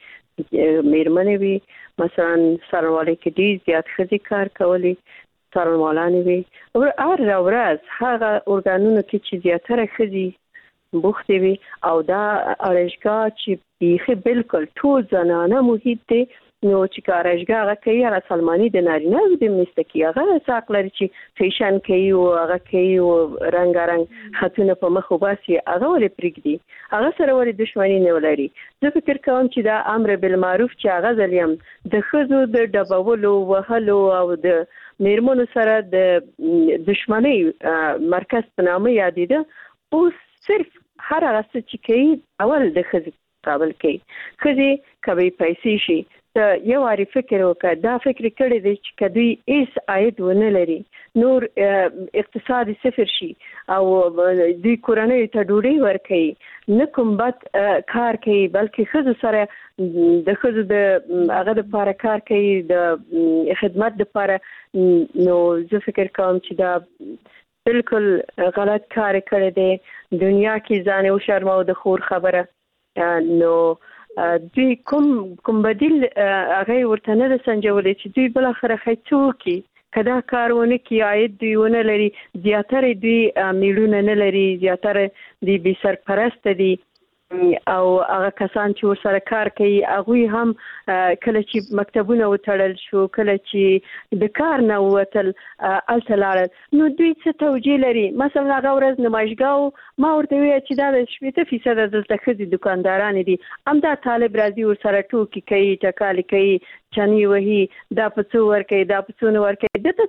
میرمنې وي. مثلا څارنوالۍ کې ډېر زیات ښځې کار کولی، څارنوالانې وي. هره ورځ هغه ارګانونو کې چې زیاتره ښځې بوختې وي او دا ارایشګاه چې بیخي بالکل ټول زنانه محیط دی، نو چې کارشګاه هغه کوي هغه سلماني د نارینه د مستکی هغه ساق لري چې فیشن کوي او هغه کوي او رنگارنګ خاتونه په مخ وباسي، هغه ولې پرېږدي؟ هغه سره ولې دښمني نه ولري؟ زه فکر کوم چې دا امر بالمعروف چې هغه ځلیم د ښځو د ډبولو وهلو او د میرمنو سره د دښمنۍ مرکز په نامه یادېده. اوس صرف هر هغه څه چې کوي اول د ښځې قابل کوي. ښځې کوي پیسې شي ته یو واری فکر وکړه، دا فکر کړی دی چې کدی ایس عاید ونه لري، نور اقتصادي صفر شي او د کورنۍ ته ډوډۍ ورکړي، نه کوم بد کار کوي بلکې ښځو سره د ښځو د هغه لپاره کار کوي د خدمت لپاره. نو زه فکر کوم چې دا بالکل غلط کار کړی دی. دنیا کې ځان او شرمو د خور خبره. نو دوی کوم کوم بدیل هغه ورته نه سنجولې چې دوی بل اخر خېڅو کې کدا کارونه کې عاید دوی ونه لري، زیاتره دوی میلیونه نه لري، زیاتره دوی بي سرپرست دي او هغه کسان چې ورسره کار کوي هغه هم کله چې مکتبونه وتړل شو، کله چې د کار نه وتل الته لاړل، نو دوی څه توجیه لري؟ مثلا هغه ورځ نمایشګاو ما ورته وی چې دا شپږ فیصد دلته ښځې دکانداران دي، همدا طالب راځي ورسره ټوکی کوي، ټکالي کوي، چنی وهي، دا په څو ورکوي، دا په څو نه ورکوي. دته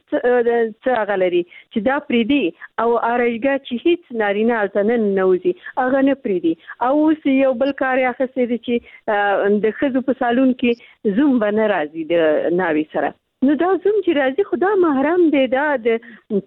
څه هغه لري چې دا پریدي او ارایګاه چې هیڅ نارینه هلته نه ننوځي هغه نه پریدي. او اوس یو بل کار اخیستی دی چې د ښځو په سالون کې زوم به نه راځي د ناوې سره. نو دا زوم چې راځي خو دا محرم دی، دا د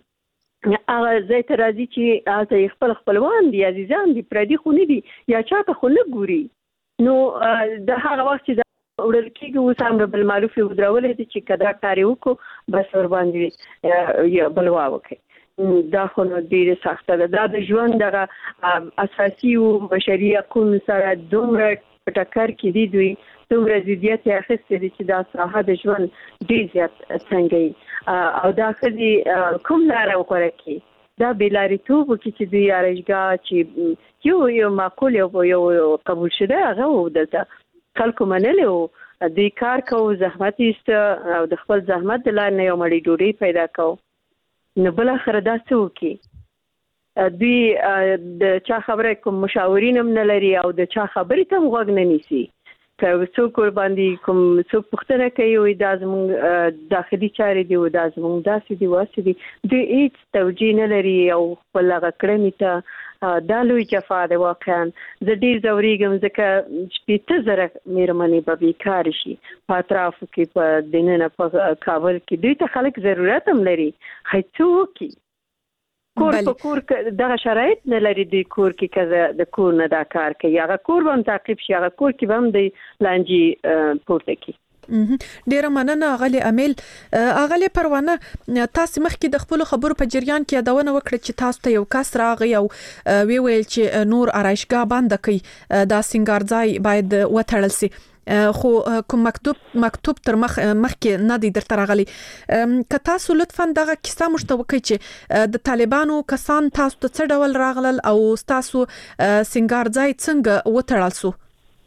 هغه ځای ته راځي چې هلته خپل خپلوان دي، عزیزان دي، پردي خو نه دي یا چاته خو نه ګوري. نو د هغه وخت چې وړل کېږي اوس امر بالمعروف یې ودرولې دي چې که دا کار یې وکړو بس ورباندې یا بلوا وکړي. دا خو نو ډېره سخته ده. دا د ژوند دغه اساسي او بشري حقونو سره دومره په ټکر کې دي، دوی دومره ضدیت یې اخیستی دی چې دا ساحه د ژوند ډېر زیات څنګهوي. او دا ښځې کوم لاره وغوره کړي؟ دا بېلاریتوب وکړي چې دوی ارایشګاه چې یو یو معقول یو یو قبول شده هغه و دلته خلکو منلی و، دوی کار کوو، زحمت ایسته او د خپل زحمت د لارې نه یو مړۍ ډوډۍ پیدا کوو. نو بالاخره دا څه وکړي؟ دوی د چا خبره کوم مشاورین هم نه لري او د چا خبرې ته هم غوږ نه نیسي. که څوک ورباندې کوم څوک پوښتنه کوي وایي دا زموږ داخلي چارې دي او دا زموږ داسې دي واسې دي، دوی هېڅ توجیه نه لري او خپل هغه کړنې ته. دا لوی جفا ده واقعا. زه ډېر ځورېږم ځکه شپېته زره مېرمنې به بېکارې شي په اطرافو کې، په دننه په کابل کې. دوی ته خلک ضرورت هم لري، خو څه وکړي؟ کور په کور دغه شرایط نه لري. دوی کور کې که د کور نه دا کار کوي، هغه کور به هم تعقیب شي، هغه کور کې به هم د لانجې پورته کړي. ډیره مننه غلي امیل. اغلی پروانه تاسو مخکې د خپل خبرو په جریان کې یادونه وکړه چې تاسو ته یو کس راغی او وی ویل چې نور آرایشګاه بند کړي دا سنگار ځای باید وتړل سي، خو کوم مکتوب مکتوب تر مخ مخکې نه دی درته راغلی. که تاسو لطفا دغه کیسه مشته وکړئ چې د طالبانو کسان تاسو ته څه ډول راغلل او تاسو سنگار ځای څنګه وتړل سو؟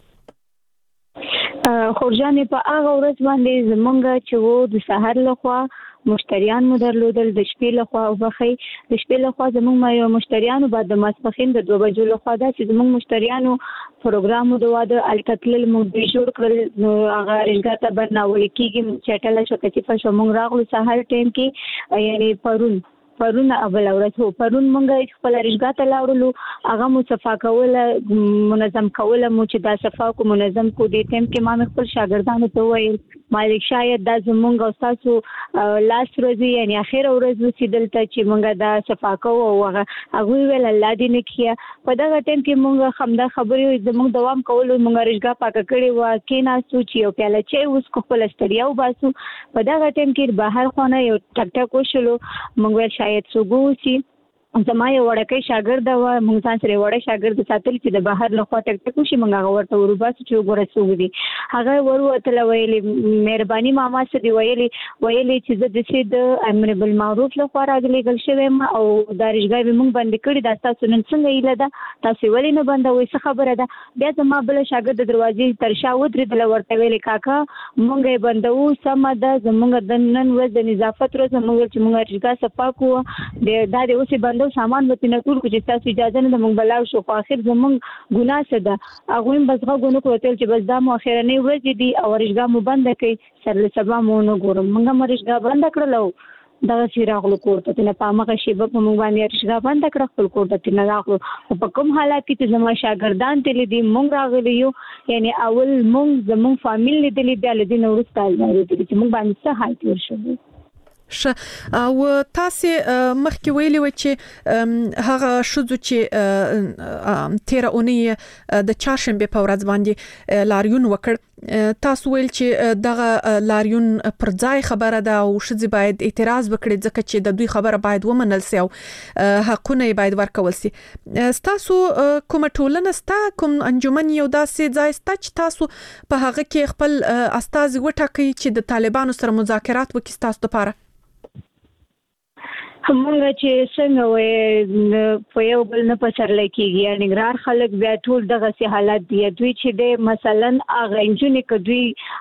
خورجانې په هغه ورځ باندې زمونږ چې وو د سحر لخوا مشتریان مو درلودل، د شپې لخوا او بخي د شپې لخوا زمونږ یو مشتریانو بعد د ماسپخین د دوه بجو لخوا دا چې زمونږ مشتریانو پروګرام د واده الکتل مو د جوړ کړل نو هغه رنګا ته برناول کیږي چټل شو کچې په شومنګ راغلو سحر ټیم کې یعنی پرون پرون اول ورځ هو پرون مونږ خپل رښګا ته لاړو هغه مو صفا کول منظم کول مو چې دا صفا کو منظم کو دي تم کې ما خپل شاګردانو ته وایي مالک شاید د زمونږ او تاسو لاس ورځي یعنی اخر ورځ وسیدل ته چې مونږ دا صفا کو او هغه هغه ویل الله دې نه کیه په دا ټیم کې مونږ خمدا خبرې زمونږ دوام کول مونږ رښګا پاک کړي و کې نه سوچ یو پیاله چې اوس کو خپل استړیا و باسو په دا ټیم کې بهر خونه یو ټک ټک وشلو مونږ شاید سوګوسی زما یو وړکې شاګرد و مونږ ځان سره وړه شاګرد ساتل چې د بهر له خوا ټک ټک شي مونږ هغه ورته ورباسو چې وګوره څو دي هغه ورته ویلي مهرباني ماما سره دی ویلي ویلي چې د دې د امر بالمعروف له خوا راغلي ګل شوی ما او دارشګای به مونږ باندې کړی دا تاسو نن څنګه ایله ده تاسو ولې نه بندوي څه خبره ده بیا زما بل شاګرد د دروازې تر شا ودرې د ورته ویلي کاکا مونږ بندو سم ده زمونږ د نن ورځ د نظافت ورځ مونږ چې مونږ رښګا صفا کو د دا د اوسې بندو سامان وتی نه ټول چې تاسو اجازه نه مونږ بلاو شو خو اخر زمونږ ګناه څه ده هغه هم بس غو غو کوتل چې بس دا مو اخرنه ورځ دي او رښګا مو بند کړي سر له سبا مو نه ګورم مونږه مرشګا بند کړلو دا سیراغلو کوړه ته نه پامه شي په مونږ باندې رښګا بند کړ خپل کوړه ته نه راغلو په کوم حالات کې چې زما شاګردان تل دي مونږ راغلی یو یعنی اول مونږ زمونږ فامیل دي بیا له دې نور ستایل نه دي چې مونږ باندې څه حالت ورشو ش او تاسو مخکې ویلي و چې هغه شوزو چې تیر اونۍ د چاشنبه په ورځ باندې لاریون وکړ تاسو ویل چې دغه لاریون پر ځای خبره ده او شذ باید اعتراض وکړي ځکه چې د دوی خبره باید ومنل سي او حقونه باید ورکول سي. تاسو کوم ټولنه ستا کوم انجمن یو داسې ځای ستا چې تاسو په هغه کې خپل استاد وټاکي چې د طالبانو سره مذاکرات وکړي تاسو لپاره؟ همغه چې څنګه وې په یو بل نه پسرل کېږي یعنی ګرار خلک بیا ټول دغه سي حالت دی دوی چې د مثلا اغه انجونی کدوی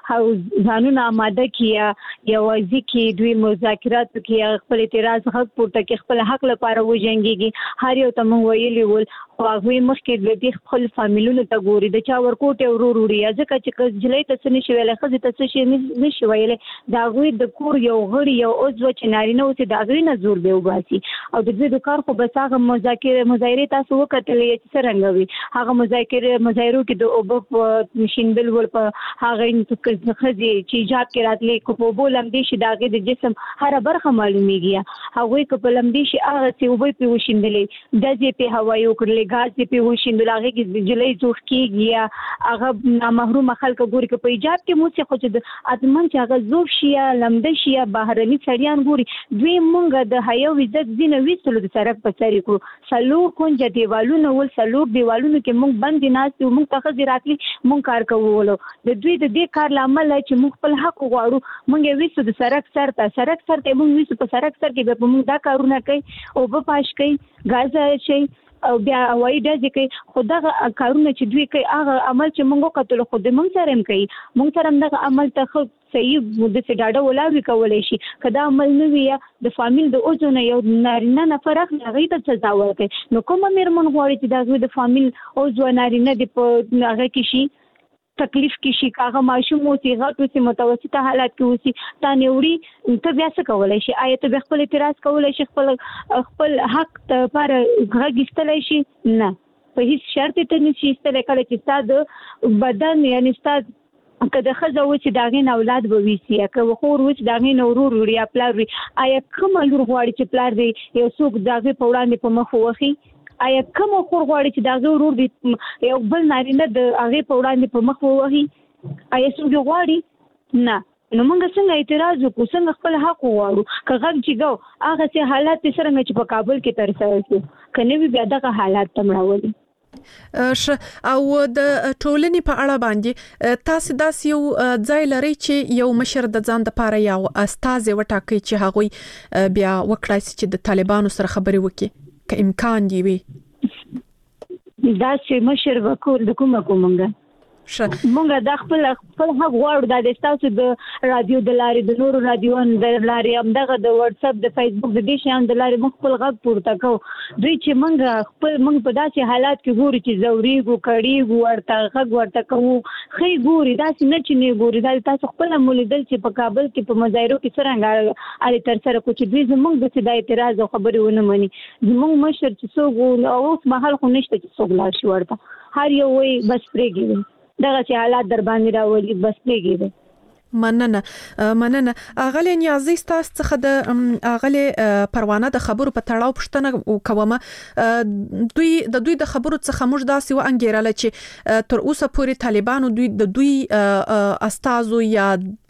ځانونه آماده کیا یا وځي کې دوی مذاکرات کې خپل اعتراض حق پورته کې خپل حق لپاره وځنګيږي هر یو ته مو ویلي ول او هغه مخکې د دې خپل فامیلونو ته ګوري د چا ورکوټ ورور وړي ځکه چې جلې ته څه نشي ویلې خزه ته څه شي نشي ویلې دا غوي د کور یو غړي یو عضو چې نارینه اوسې دا غوي نه زور دی وباسي او د دې د کار خو بس هغه مذاکره مظاهره تاسو وکړلې چې څنګه وي هغه مذاکره مظاهرو کې د اوب ماشين بل ول په هغه خزه چې ایجاد کې راتلې کو په بولم دي چې داګه د جسم هر برخه معلومیږي هغه کو په لم دي چې هغه چې وبې په وشیندلې د دې په هوایو کړلې غاز دې په وشیندل هغه کې جلې زوخ کېږي هغه نامحروم خلک ګوري په ایجاد کې مو څه خو چې اتمن چې هغه زوف شي لمده شي بهرني سړیان ګوري دوی مونږ د هيو عزت دینه ویستلو د سرک په سری کو سلو کونج دیوالونو ول سلو دیوالونو کې مونږ باندې ناس مونږ تخزي راتلی مونږ کار کوو د دوی د دې کار لامل چې مونږ خپل حق غواړو مونږ ویستو د سرک سر ته سرک سر ته مونږ ویستو په سرک سر کې به مونږ دا کارونه کوي او په پاش کوي غاز شي او بیا وای د ځکه خدغه کارونه چې دوی کوي هغه عمل چې مونږ کتل خو د مونږ سره هم کوي مونږ سره دغه عمل ته صحیح د سډاډه ولاوي کولای شي کدا عمل نه وي د فامیل د اوځونه یو نارینه نه فرق نه ته سزا ورکړي نو کومه میرمن غواړي چې د فامیل اوځو نارینه د په هغه کې شي تکلیف کې شي کاغه ماشوم او صيغه او متوسطه حالت کې وسی تا نیوړي ته بیا څه کولای شي آیت به خپل اعتراض کولای شي خپل خپل حق لپاره غږستلای شي نه په هیڅ شرط ته نشي استل کله چې ستاسو بدن یعنی ستاسو کله خزه و چې داغین اولاد به وسی که خور و چې داغین ورور وړي خپل وړي آیا کوم لور غواړي چې پلار دی یو څوک داغه په وړاندې په مخ وخی آیا کوم خور غواړي چې داغه ورور دی یو بل نارینه د هغه په وړاندې په مخ ووهي آیا څوک غواړي نه نو موږ څنګه اعتراض وکړو څنګه خپل حق وغواړو که غږ چې ګو هغه سي حالات څنګه چې په کابل کې تر څو شو کنه بیا دغه حالات تم راولي ش او د ټولنې په اړه باندې تاسو داسې یو ځای لري چې یو مشر د ځان د پاره یو استاد وټاکي چې هغه بیا وکړای چې د طالبانو سره خبري وکړي که امکان دی وي دا چې مشر وکول د کومه کومه مونږه د خپل خپل حق غواړو د تاسو د رادیو د لارې د نورو رادیوونو د لارې هم دغه د واتس اپ د فیسبوک د دې شان د لارې موږ خپل غږ پورته کوو دوی چې مونږ خپل مونږ په داسې حالات کې ګوري چې زوريګو کړيګو ورته غږ ورته کوو خې ګوري داسې نه چې نه ګوري دا تاسو خپل مولیدل چې په کابل کې په مظاهرو کې څنګه علي تر سره کوچ دوی زمونږ د اعتراض او خبرې ونه مني زمونږ مشر چې څوک او اوس محل خو نشته چې څوک لا شي ورته هر یو وي بس پرېږي دغه چې حالات در باندې راولي بس پرېږي مننه مننه اغلی نیازي تاسو څخه د اغلی پروانه د خبرو په تړاو پښتنه کومه دوی د دوی د خبرو څخه موږ داسې و انګیراله چې تر اوسه پورې طالبانو دوی د دوی استازو یا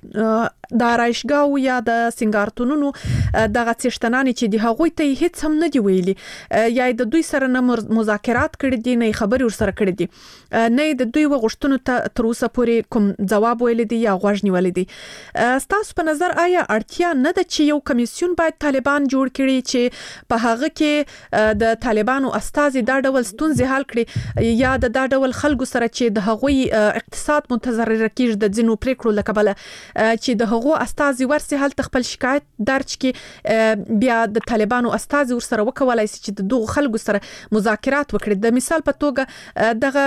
د رایشګاو یا د سنگارتونونو دغه څشتنانی چې دی هغوی ته هیڅ هم نه دی ویلي یا د دوی سره نه مذاکرات کړي دي نه خبري ور سره کړي دي نه د دوی وغوښتنو ته تر اوسه پورې کوم جواب ویل دي یا غوښ نیول دي ستاسو په نظر آیا اړتیا نه ده چې یو کمیسیون باید طالبان جوړ کړي چې په هغه کې د طالبانو استازي دا ډول ستونزې حل کړي یا د دا ډول خلکو سره چې د هغوی اقتصاد متضرر کیږي د ځینو پریکړو لکبله چې د هغو استازي ورسي حل خپل شکایت درج کړي بیا د طالبانو استازي ور سره وکولای شي چې د دوه خلکو سره مذاکرات وکړي د مثال په توګه دغه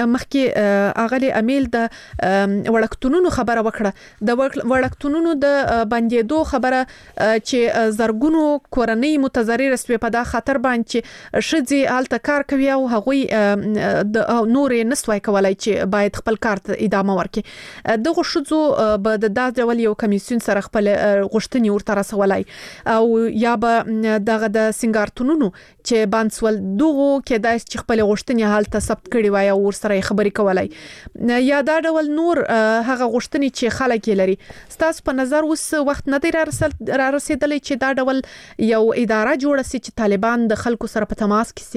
مخکې اغلی امیل د وړکتونونو خبره وکړه د وړکتونونو د باندې خبره چې زرګونو کورنۍ متضرر سوي په دا خطر باندې شذي حالت کار کوي او هغوی د نورې نسوي کولای چې باید خپل کار ته ادامه ورکړي دغه شذو به د داس ډول یو کمیسیون سره خپل غوښتنې ورته رسولای او یا به دغه د سنگارتونونو چې بانسول دغه کې د خپل غوښتنې حالت ثبت کړي وای او ور سره خبرې کولای یا دا ډول نور هغه غوښتنې چې خلک لري ستاسو په نظر اوس وخت نه دی را رسیدلی چې دا ډول یو اداره جوړه سي چې طالبان د خلکو سره په تماس کې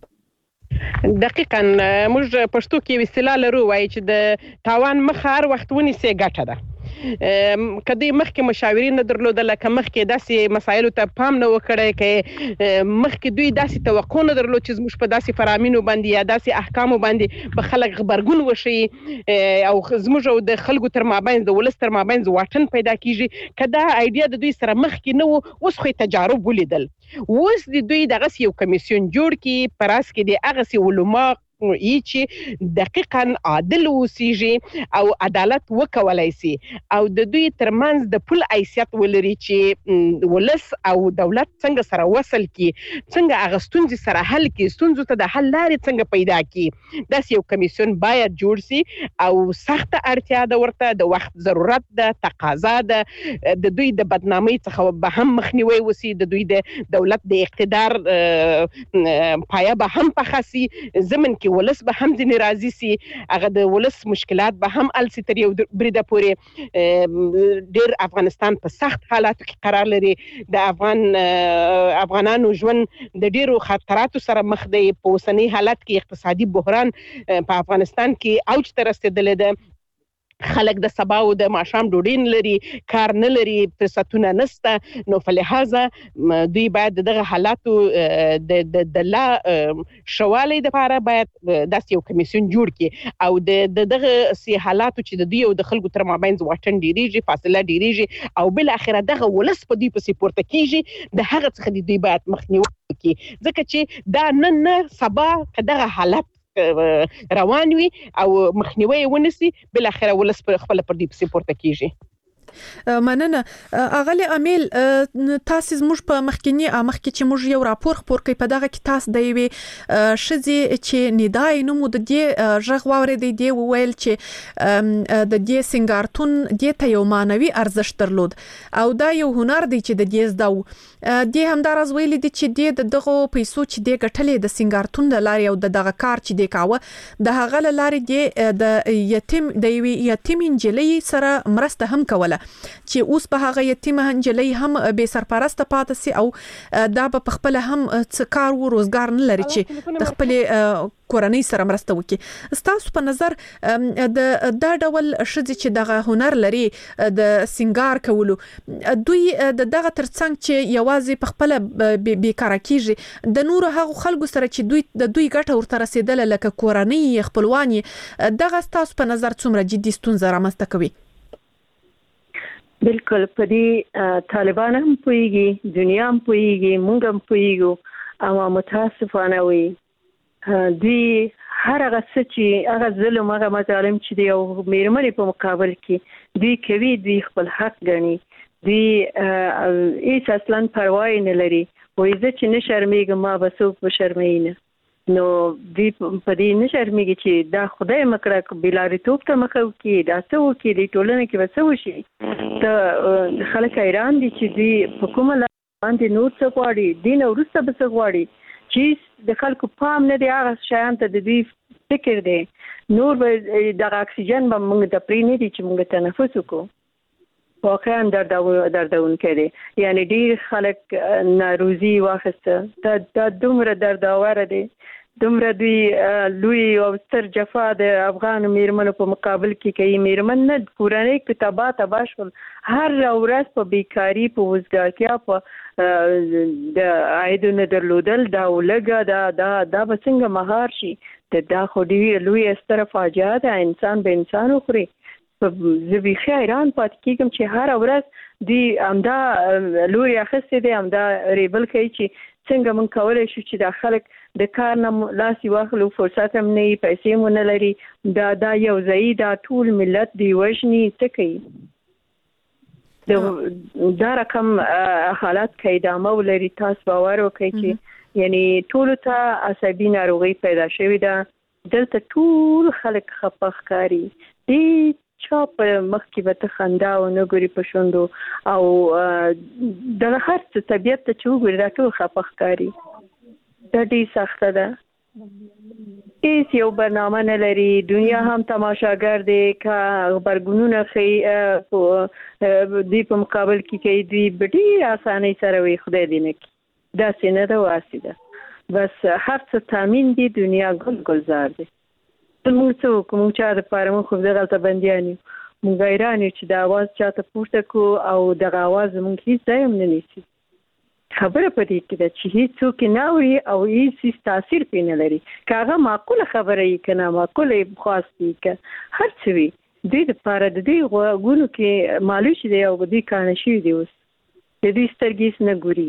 سي دقیقاً موږ پښتو کې اصطلاح لرو وایي چې د تاوان مخ هر وخت ونیسي ګټه ده کدی مخکې مشاورین نه درلودل لکه مخکې داسې مسایلو ته پام نه وکړي کې مخکې دوی داسې توقع نه درلود چې زموږ په داسې فرامینو باندې یا داسې احکامو باندې په خلک خبرګون وشي او زموږ د خلکو تر مابین د ولس تر مابین واټن پیدا کیږي کدا ایډیا د دوی سره مخکې نه و اوس خو تجارب ولیدل اوس د دوی دغه یو کمیسیون جوړ کی پراس کې د هغه سی علما ای چې دقیقاً عادل اوسیږي او عدالت وکولای شي او د دوی ترمنځ د پل حیثیت ولري چې ولس او دولت څنګه سره وصل کی څنګه هغه ستونزې سره حل کی ستونزو ته د حل لارې څنګه پیدا کی داس یو کمیسیون باید جوړ شي او سخت اړتیا د ورته د وخت ضرورت د تقاضا د د دوی د بدنامۍ څخه به هم مخنیوي وسی د دوی د دولت د اقتدار پایه به هم پخاسي زمن ولس به هم ځنې راضي سي هغه د ولس مشکلات به هم ال سي تر یو بریده پورې ډیر افغانستان په سخت حالاتو کې قرار لري د افغان افغانانو ژوند د ډیرو خطراتو سره مخ دی په اوسنی حالت کې اقتصادي بحران په افغانستان کې اوج ته رسیدلی دی خلک د سبا او د ماشام ډوډۍ نه لري کار نه لري فرصتونه نشته نو فلهذا دوی باید دغه حالاتو د د لا شوالې د لپاره باید داسې یو کمیسیون جوړ کړي او د دغه سي حالاتو چې د دوی او د خلکو تر مابین واټن ډیریږي فاصله ډیریږي او بل اخره دغه ولس په دوی په سپورت کیږي د هغه څخه د دوی باید مخنیوي کړي ځکه چې دا نن نه سبا دغه حالت روان وي او مخنیوي ونسي بل اخره ولس په خپل پر دې سپورت کیږي مننه اغلی امیل تاسو زموږ په مخکینی مخکې چې موږ یو راپور خپور کوي په دغه کې تاسو د یوې شذي چې ندای نو مو د دې ژغ واورې د دې ویل چې د دې سنگارتون د ته یو مانوي ارزښت درلود او دا یو هنر دی چې د دې زداو د همدارز ویل دي چې د دغه پیسو چې د غټلې د سنگارتون د لارې او د دغه کار چې د کاوه د هغه لارې د یتیم د یتیم انجلۍ سره مرسته هم کوله چې اوس په هغه یتیمه انجلۍ هم به سرپرست پاتې سي او دا په خپل هم څه کار او روزګار نه لري چې د خپل کورنۍ سره مرسته وکړي. ستاسو په نظر د دا ډول شذ چې دغه هنر لري د سنگار کولو دوی د دغه ترڅنګ چې یوازې په خپل بیکاره کیږي د نور هغه خلکو سره چې دوی د دوی ګټه ورته رسیدل لکه کورنۍ خپلوانی دغه ستاسو په نظر څومره جدي ستونزه رامنځته کوي؟ بالکل په دې طالبان هم پويږي دنیا هم پويږي موږ هم پويږو او متاسفانه وي دوی هر هغه څه چې هغه ظلم هغه مظالم چې دی او میرمنې په مقابل کې دوی کوي دوی خپل حق ګڼي دوی هیڅ اصلا پروا نه لري وایي زه چې نه شرمېږم ما به څوک به شرموي نه نو دوی په دې نه شرمېږي چې دا خدای مکړه بلاریتوب ته مخه وکړي دا څه وکړي د ټولنې کې به څه وشي ته خلک حیران دي چې دوی په کومه باندې نور څه غواړي دین وروسته به څه غواړي چې د خلکو پام نه دی هغه شیان ته د دوی فکر دی نور به دغه اکسیجن به موږ د پرې نه دي چې موږ تنفس وکړو واقعا دردونکی دی یعنی ډیر خلک ناروزي واخیسته دا دومره درداوره دی دومره دوی لوی او ستر جفا د افغان میرمنو په مقابل کې کوي میرمن نه کورنۍ کې تبا تبا شول هر ورځ په بیکاری په وزګارتیا په د عاید نه درلودل دا ولګه دا دا دا څنګه مهار شي دا خو ډیر لوی ستر فاجعه ده انسان به انسان خوري زه به خیران پات کېږم چې هر ورځ دی امدا لوري اخستې دی امدا ریبل کوي چې څنګه مونږ کولای شو چې د خلک د کار نه لاس واخلو فرصت هم نه پیسې مونږ نه لري دا دا یو ځای دا ټول ملت دی وښني څه کوي دا رقم حالات کې ادامه ولري تاسو باور وکړئ چې یعنی ټول ته عصبي ناروغي پیدا شوې ده دلته ټول خلک خپخ کاری دي چا په مخ کې به ته خندا او نه ګوري په شوندو او د هر څه طبيعت ته چې وګوري دا ټول خپخ کاری دا ډېر سخته ده هیڅ یو برنامه نه لري دنیا هم تماشاګر دی که خبرګونونه ښیي دوی په مقابل کې کوي دوی په ډېرې اسانۍ سره وي خدای دې نه کړي داسې نه ده واسې ده بس هر څه تامین دي دنیا ګل ګلزار دی موږ څه وکړو موږ چا دپاره موږ خو دغلته بندیان یو موږ حیران یو چې د اواز چاته پورته کړو او دغه اواز زموږ هېڅ ځای هم نه نیسي خبره په دې کې ده چې هېڅوک یې نه اوري او هېڅ تاثیر پرې نه لري که هغه معقوله خبره یي که نامعقوله یې خواست وي که هر څه وي دوی دپاره د دوی غوږونو کې مالوش دی او دوی کاڼه شوي دي اوس د دوی سترګې هېڅ نه ګوري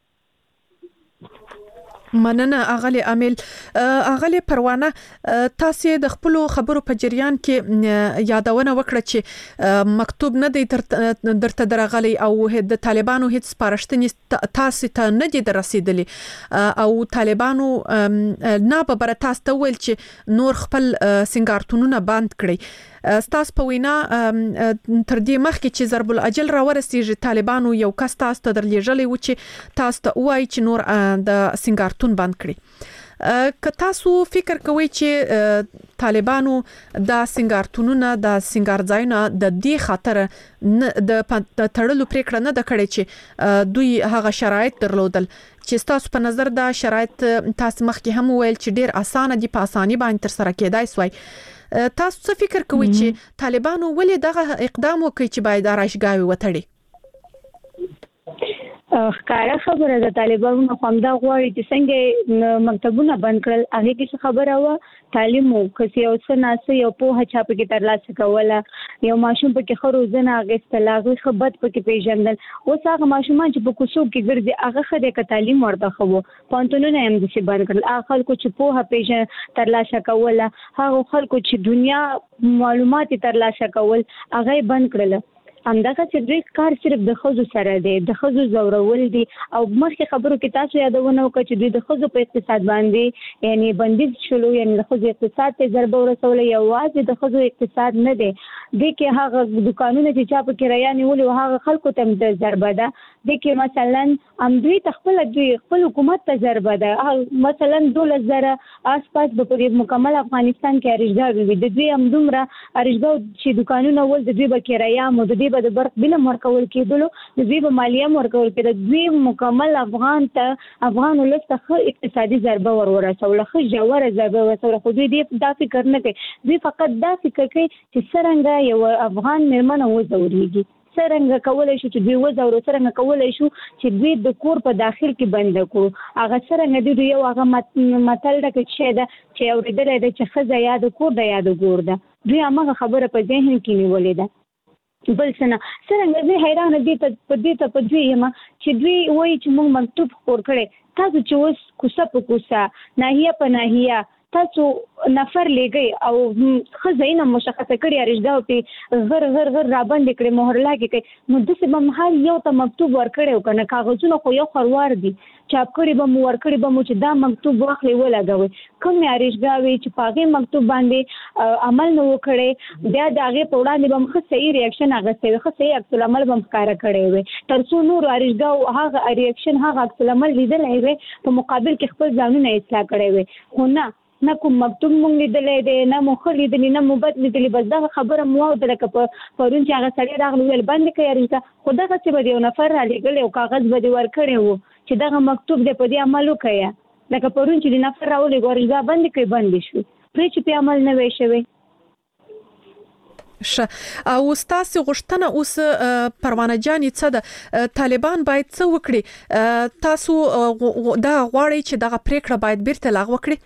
مننه اغلی امیل اغلی پروانه تاسو د خپل خبرو په جریان کې یادونه وکړه چې مکتوب نه دی درته درغلی او د طالبانو هیڅ سپارښتنې تاسو ته نه دي رسیدلې او طالبانو نه به بر تاسو ته ویل چې نور خپل سنگارتونونه بند کړي ستاسو په وینا تر دې مخکې چې ضرب الاجل را ورسیږي طالبانو یو کس تاسو ته درلېږلی و چې تاسو ته وایي چې نور د سنگارتون بند کړي که تاسو فکر کوئ چې طالبانو دا سنگارتونونه د سنگار ځایونه د دې خاطر د تړلو پریکړه نه د کړې چې دوی هغه شرایط درلودل چې تاسو په نظر دا شرایط تاسو مخکې هم ویل چې ډیر اسانه دي په اساني باندې تر سره کېدای سوی تاسو څه فکر کوئ چې طالبانو ولې دغه اقدام وکړي چې باید آرایشګاوې وتړي ښکاره خبره ده طالبانو خو همدا غواړي چې څنګه مکتبونه بند کړل هغې کې خبره وه تعلیم و که یو څه ناسه یو پوهه چا پکې ترلاسه کوله یو ماشوم پکې ښه روزنه اخیستله هغوی ښه بد پکې پیژندل اوس هغه ماشومان چې په کوڅو کې ګرځي هغه ښه دی که تعلیم ورته ښه و پوهنتونونه یې همداسې بند کړل هغه خلکو چې پوهه پیژن ترلاسه کوله هغو خلکو چې دنیا معلومات یې ترلاسه کول هغه یې بند کړله همدغه چې دوی کار صرف د خزو سره دی د خزو زورول دي او مخکې خبرو کې تاسو یادونه وکړه چې دوی د خزو په اقتصاد باندې یعنی بندیز شلو یعنی د خزو اقتصاد ته ضربه ورسول یوازې د خزو اقتصاد نه دی د کې هغه دکانونه چې چا په کرایه نیولي او هغه خلکو ته د ضربه ده د کې مثلا ام دوی تخپل دوی خپل حکومت ته ضربه ده مثلا دولس زره آس پاس په مکمل افغانستان کې ارشګاوي وي د دوی هم دومره ارشګاو چې دکانونه ول د دوی په کرایه مو د دوی به د برق بل مرکول کېدلو د دوی په مالیه مرکول کېدل دوی مکمل افغان ته افغان ولسته اقتصادي ضربه ورورسول خو جوړه ضربه ورسول خو دوی دا فکر نه کوي دوی فقط دا فکر کوي چې څنګه یو افغان مرمن وځوريږي څنګه کولای شو چې دوی وځورو څنګه کولای شو چې دوی د کور په داخل کې بند کړو هغه څنګه دوی یو هغه متل د کې ده چې اوریدل د چې خزه یاد کور د یاد ګور ده دوی هغه خبره په ذهن کې نیولې ده بل څه نه څنګه زه حیران دي ته په دې ته په دوی یم چې دوی وایي چې موږ مکتوب خور کړي تاسو چې اوس کوڅه په کوڅه ناحیه په ناحیه تاسو نفر لګي او خزینه مشخصه کړی ارشګاو په غر غر غر را باندې کړي مهر لاګي کوي نو د څه به مهال یو ته مکتوب ورکړي او کنه کاغذونه خو یو خروار دي چاپ کړي به مو ورکړي به مو چې دا مکتوب واخلي ولګوي کوم ارشګاوي چې پاغه مکتوب باندې عمل نه وکړي بیا داغه په وړاندې به مخ صحیح ریاکشن اغستې خو صحیح عکس العمل به مخکاره کړي وي تر څو نور ارشګاو هغه ریاکشن هغه عکس العمل لیدلې وي په مقابل کې خپل ځانونه اصلاح کړي وي خو نه نه کوم مکتوب مونږ لیدلې دی نه مو خو لیدلې نه مو بد لیدلې بس دا خبره مو او د لکه په پرون چې هغه سړی راغلی ویل باندې کوي ارشګا خو دغه څه به یو نفر را لګل او کاغذ به ورکړي وو چې دغه مکتوب دې په دې عمل وکړي لکه پرون چې د نفر راولې ورګا باندې کوي باندې شو پرې چې په عمل نه وي شوی ش او ستاسو غشتنه اوس پروانه جاني څه ده طالبان باید څه وکړي تاسو دا غواړي چې دغه پریکړه باید بیرته لغوه کړي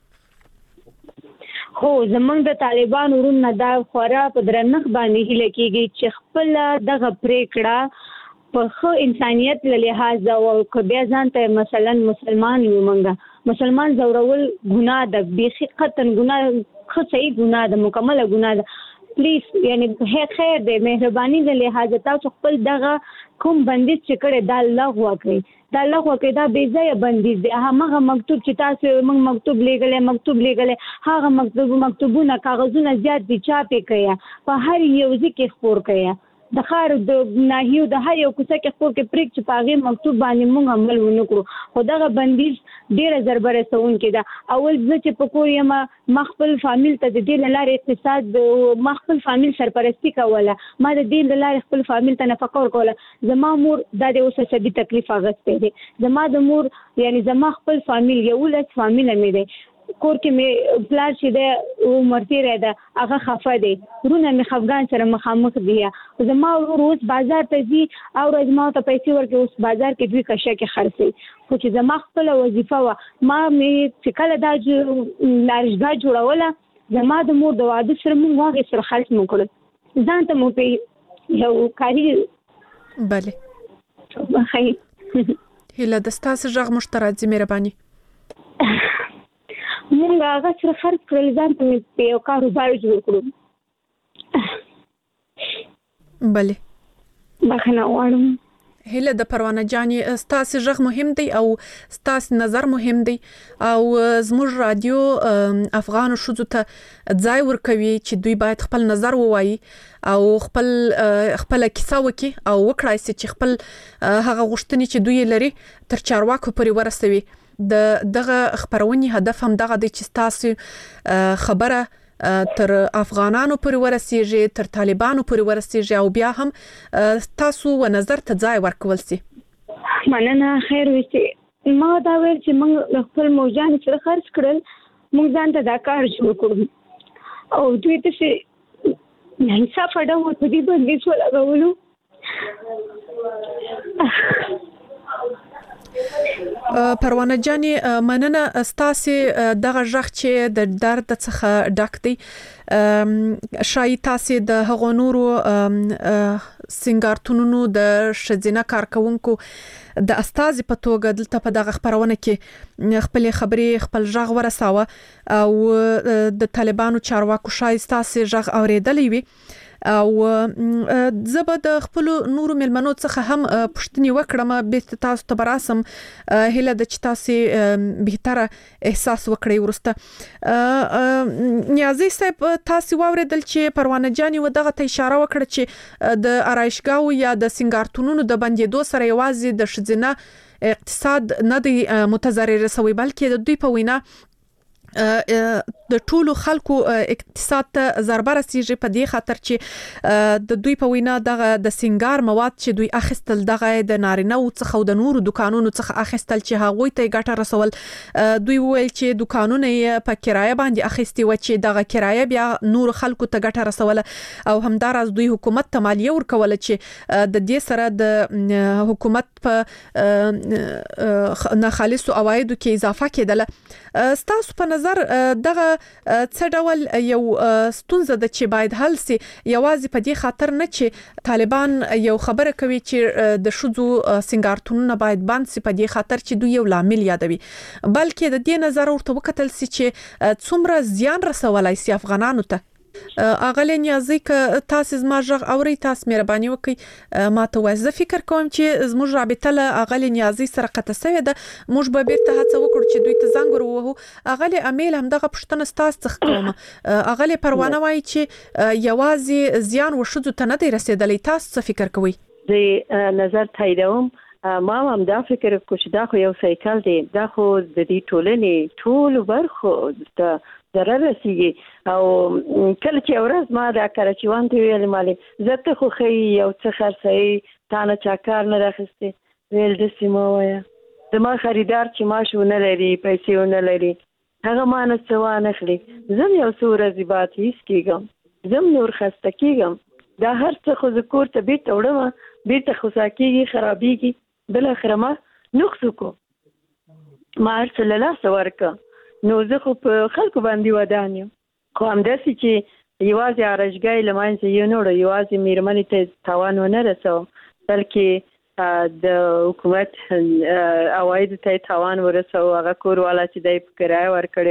خو زمونږ د طالبان ورونه دا خورا په درنښت باندې هله کېږي چې خپل دغه پریکړه په خو انسانيت له لحاظ او کبه ځان ته مثلا مسلمان یو مونږه مسلمان زورول ګناه ده بيخي قطن ګناه خو صحیح ګناه ده مکمله ګناه ده پلیز یعنی خیر دې مهرباني له لحاظ تاسو خپل دغه کوم بندیز چې کړي دا لغوه کړئ دا لغوه کړئ دا بې ځایه بندیز دی هغه مکتوب چې تاسو موږ مکتوب لګلې مکتوب لګلې هغه مکتوب مکتوبونه کاغذونه زیات دي چاپې کړئ په هر یو ځکه خور کړئ د خار د ناهیو د هر یو کوڅه کې خپل کې پریک چې پاغه مکتوب باندې موږ عمل ونکړو خو دغه بندیز ډیره ضربه رسون کې دا اول ځکه په کور یم مخبل فامیل ته د دې لارې اقتصاد مخبل فامیل سرپرستی کوله ما د دې لارې خپل فامیل ته نفقه ورکوله زما مور د دې اوسه سدي تکلیف اغسته دي زما د مور یعنی زما خپل فامیل یو لږ فامیل مې دي کور کې مې پلار چې د عمرتي راده هغه خفه دي رونه مې خفغان سره مخامخ دي زما روز بازار ته ځي او روز ما ته پیسې ورکړي اوس بازار کې دوی کشه کې خرڅي خو چې زما خپل وظیفه و ما مې چې کله دا لارښګا جوړوله زما د مور د واده سره مونږ واغې سره خرڅ مو کړل ځان ته مو په یو کاری بله بخیر هله د ستاسو ژغ مشترک مهرباني مونږ هغه سره خرڅ کړل ځان ته په یو کاروبار جوړ کړو بله بخنه غواړم هله د پروانه جاني ستاسو ژغ مهم دی او ستاسو نظر مهم دی او زموږ رادیو افغان شوزو ته ځای ورکوي چې دوی باید خپل نظر ووایي او خپل خپل کیسه وکي او وکړای سي چې خپل هغه غوښتنې چې دوی لري تر چارواکو پورې ورسوي د دغه خبرونې هدف هم دغه دی چې تاسو خبره تر افغانانو پورې ورسیږي تر طالبانو پورې ورسیږي او بیا هم تاسو و نظر ته ځای ورکول سي مننه خیر وسی ما دا ویل چې موږ خپل موجان سره خرڅ کړل موږ ځان ته دا کار جوړ کړو او دوی ته چې نه انصاف اډو ته دې باندې څه لګولو پروانه جاني مننه ستاسو دغه ژغ چې د درد څخه ډک دی شاید تاسو د هغو نورو سنگارتونونو د شذینه کارکونکو د استاذ په توګه دلته په دغه خبرونه کې خپل خبرې خپل ژغ ورساوه او د طالبانو چارواکو شاید تاسو ژغ اوریدلې وي او زبر د خپل نور ملمنو څخه هم پښتني وکړم به تاسو ته براسم هله د چتاسي بهتره احساس وکړي ورسته نیازي صاحب تاسو واوریدل چې پروانه جاني ودغه ته اشاره وکړه چې د آرایشګاو یا د سنگارتونونو د بندیدو سره یوازې د شذنه اقتصاد نه دی متضرر شوی بلکې د دوی په وینا د ټولو خلکو اقتصاد ته ضربه رسیږي په دې خاطر چې د دوی په وینا دغه د سنگار مواد چې دوی اخیستل دغه د نارینه او څخه د نورو دکانونو څخه اخیستل چې هغه ته ګټه رسول دوی ویل چې دکانونه په کرایه باندې اخیستي و چې دغه کرایه بیا نور خلکو ته ګټه رسول او همدارس دوی حکومت ته مالیه ورکول چې د دې سره د حکومت په ناخالصو عوایدو کې اضافه کېدله ستاسو په نظر دغه څه ډول یو ستونزه ده چې باید حل سي یوازې په دې خاطر نه چې طالبان یو خبره کوي چې د شذو سنگارتونونه باید بند سي په دې خاطر چې دوی یو لامل یادوي بلکې د دې نظر ورته وکتل سي چې څومره زیان رسولای سي افغانانو ته اغله نیازي ک تاسو زما ژغ اوري تاسو مهرباني وکي ما ته وځه فکر کوم چې زموږ رابطه له اغله نیازي سره قطه سوي ده موږ به بیرته هڅه وکړو چې دوی ته زنګ وروهو اغله امیل هم دغه پښتنه ستاسو څخه کوم اغله پروانه وای چې یوازې زیان وشدو ته نه دی رسیدلی تاسو څه فکر کوئ زه نظر تاییدوم ما هم دا فکر کوم چې دا خو یو سایکل دی دا خو د دې ټولنې ټول برخو د ضرر رسیږي او کله چې ورځ ما دا کراچیوان ته ویل مالي زته خو خي یو څه خرڅي تانه چا کار نه راخسته ویل د سیمه وایا زما خریدار چې ما شو نه لري پیسې نه لري هغه ما نه څه نه خلی زم یو څو ورځې بعد هیڅ کېږم زم نور خسته کېږم دا هر څه خو ذکر ته بیت وړم بیت خو ساکيږي خرابيږي بل اخر ما نقص کو ما ارسل الله سورکه نو زه خو په خلکو باندې ودان یم خو همداسې چې یوازې ارشګای لمانځي یو نور یوازې میرمنې ته تاوان ونه رسو بلکې د حکومت عواید ته تاوان ورسو هغه کور والا چې دای په کرایه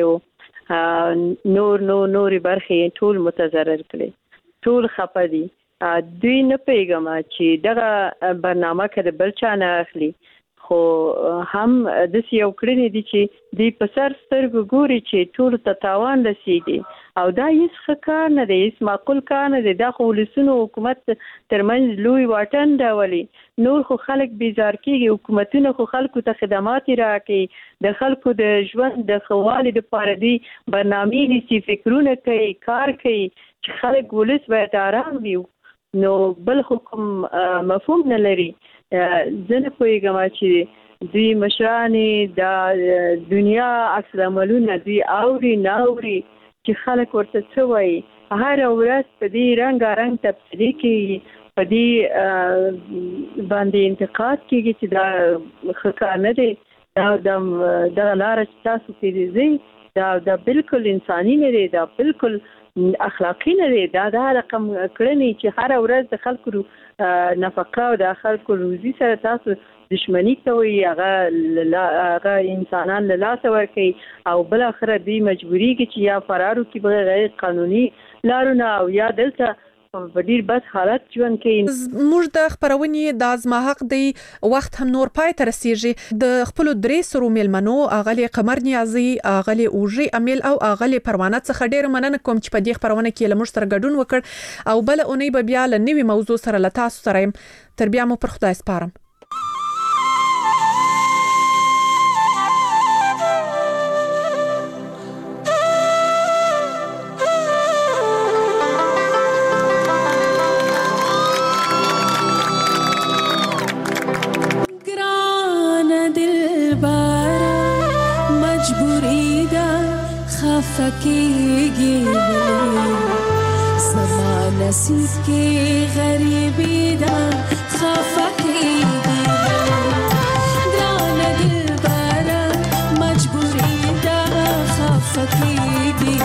ورکړي نور نو نور برخې ټول متضرر کړي ټول خپه دي دوی نه پیغام چې دغه برنامه کړه بل چا نه اخلي خو هم د سیو کړنې دي چې دی په سر سترګو ګوري چې ټول ته تاوان رسیدي او دا هیڅ ښکار نه دی هیڅ معقول کار نه دی دا خو ولسونو حکومت ترمنځ لوی واټن راولي نور خو خلک بیزار کېږي حکومتونه خو خلکو ته خدمات راکوي د خلکو د ژوند د ښه والي دپاره دی برنامې نیسي فکرونه کوي کار کوي چې خلک ولس باید آرام وي نو بل خو کوم مفهوم نه لري زه نه پوهېږم چې دوی مشرانې د دنیا عکس العملونه دوی اوري نه اوري چې خلک ورته څه وایي هره ورځ په دې رنګارنګ تبصرې کېږي په دې باندې انتقاد کېږي چې دا ښه کار نه دی دا دغه لاره چې تاسو تېرې ځئ دا دا بالکل انساني نه دی دا بالکل اخلاقی نه دی دا دا رقم کړنې چې هر ورځ د خلکو نفقه او د خلکو روزي سره تاسو دشمنی کوي هغه هغه انسانان له لاسه ورکوي او بل اخر دی مجبوری کې چې یا فرارو کې بغیر غیر قانوني لارونه او یا دلته په ډیر بد حالت ژوند کوي موږ د خبرونې د ازما حق دی وخت هم نور پای ته رسیږي د خپل درې سرو ملمنو اغلی قمر نیازي اغلی اوجي امیل او اغلی پروانه څخه ډیر مننه کوم چې په دې خبرونه کې لمر سره ګډون وکړ او بل اونۍ به بیا له نوې موضوع سره له تاسو سره تر بیا مو پر خدای سپارم فکیږي سما نصیب کې غریبی دا خفکیږي ګران دل بار مجبوری دا خفکیږي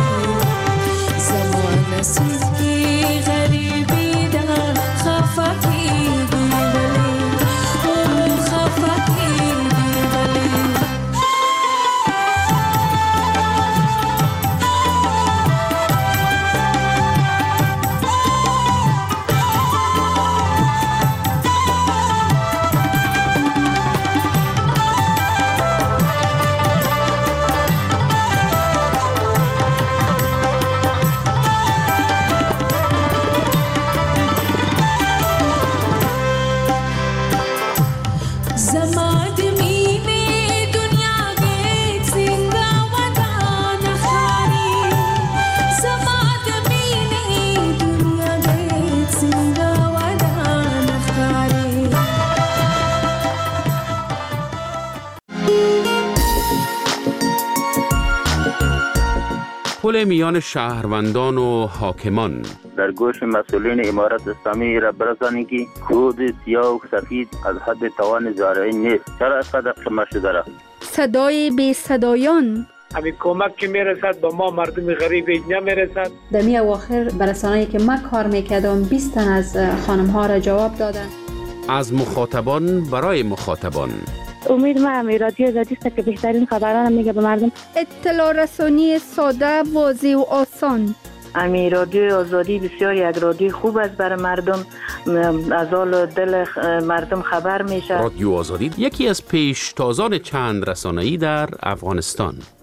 سما نصیب کې غریبی دا خفکیږي او خفکیږي پل میان شهروندان و حاکمان. در گوش مسئولین امارت اسلامی را برسانید که خود سیاه و سفید از حد توان زارعی نیست. چرا از قدر قمه شده را؟ صدای بی صدایان همین کمک که میرسد به ما مردم غریب اینجا میرسد. در می اواخر برسانه‌ای که من کار میکردم بیست تن از خانم ها را جواب دادن. از مخاطبان برای مخاطبان. امید من رادیو آزادی است که بهترین خبران میگه به مردم. اطلاع رسانی ساده، واضح و آسان. امی رادیو آزادی بسیار یک رادیو خوب است برای مردم، از حال دل مردم خبر میشه. رادیو آزادی یکی از پیشتازان چند رسانه‌ای در افغانستان.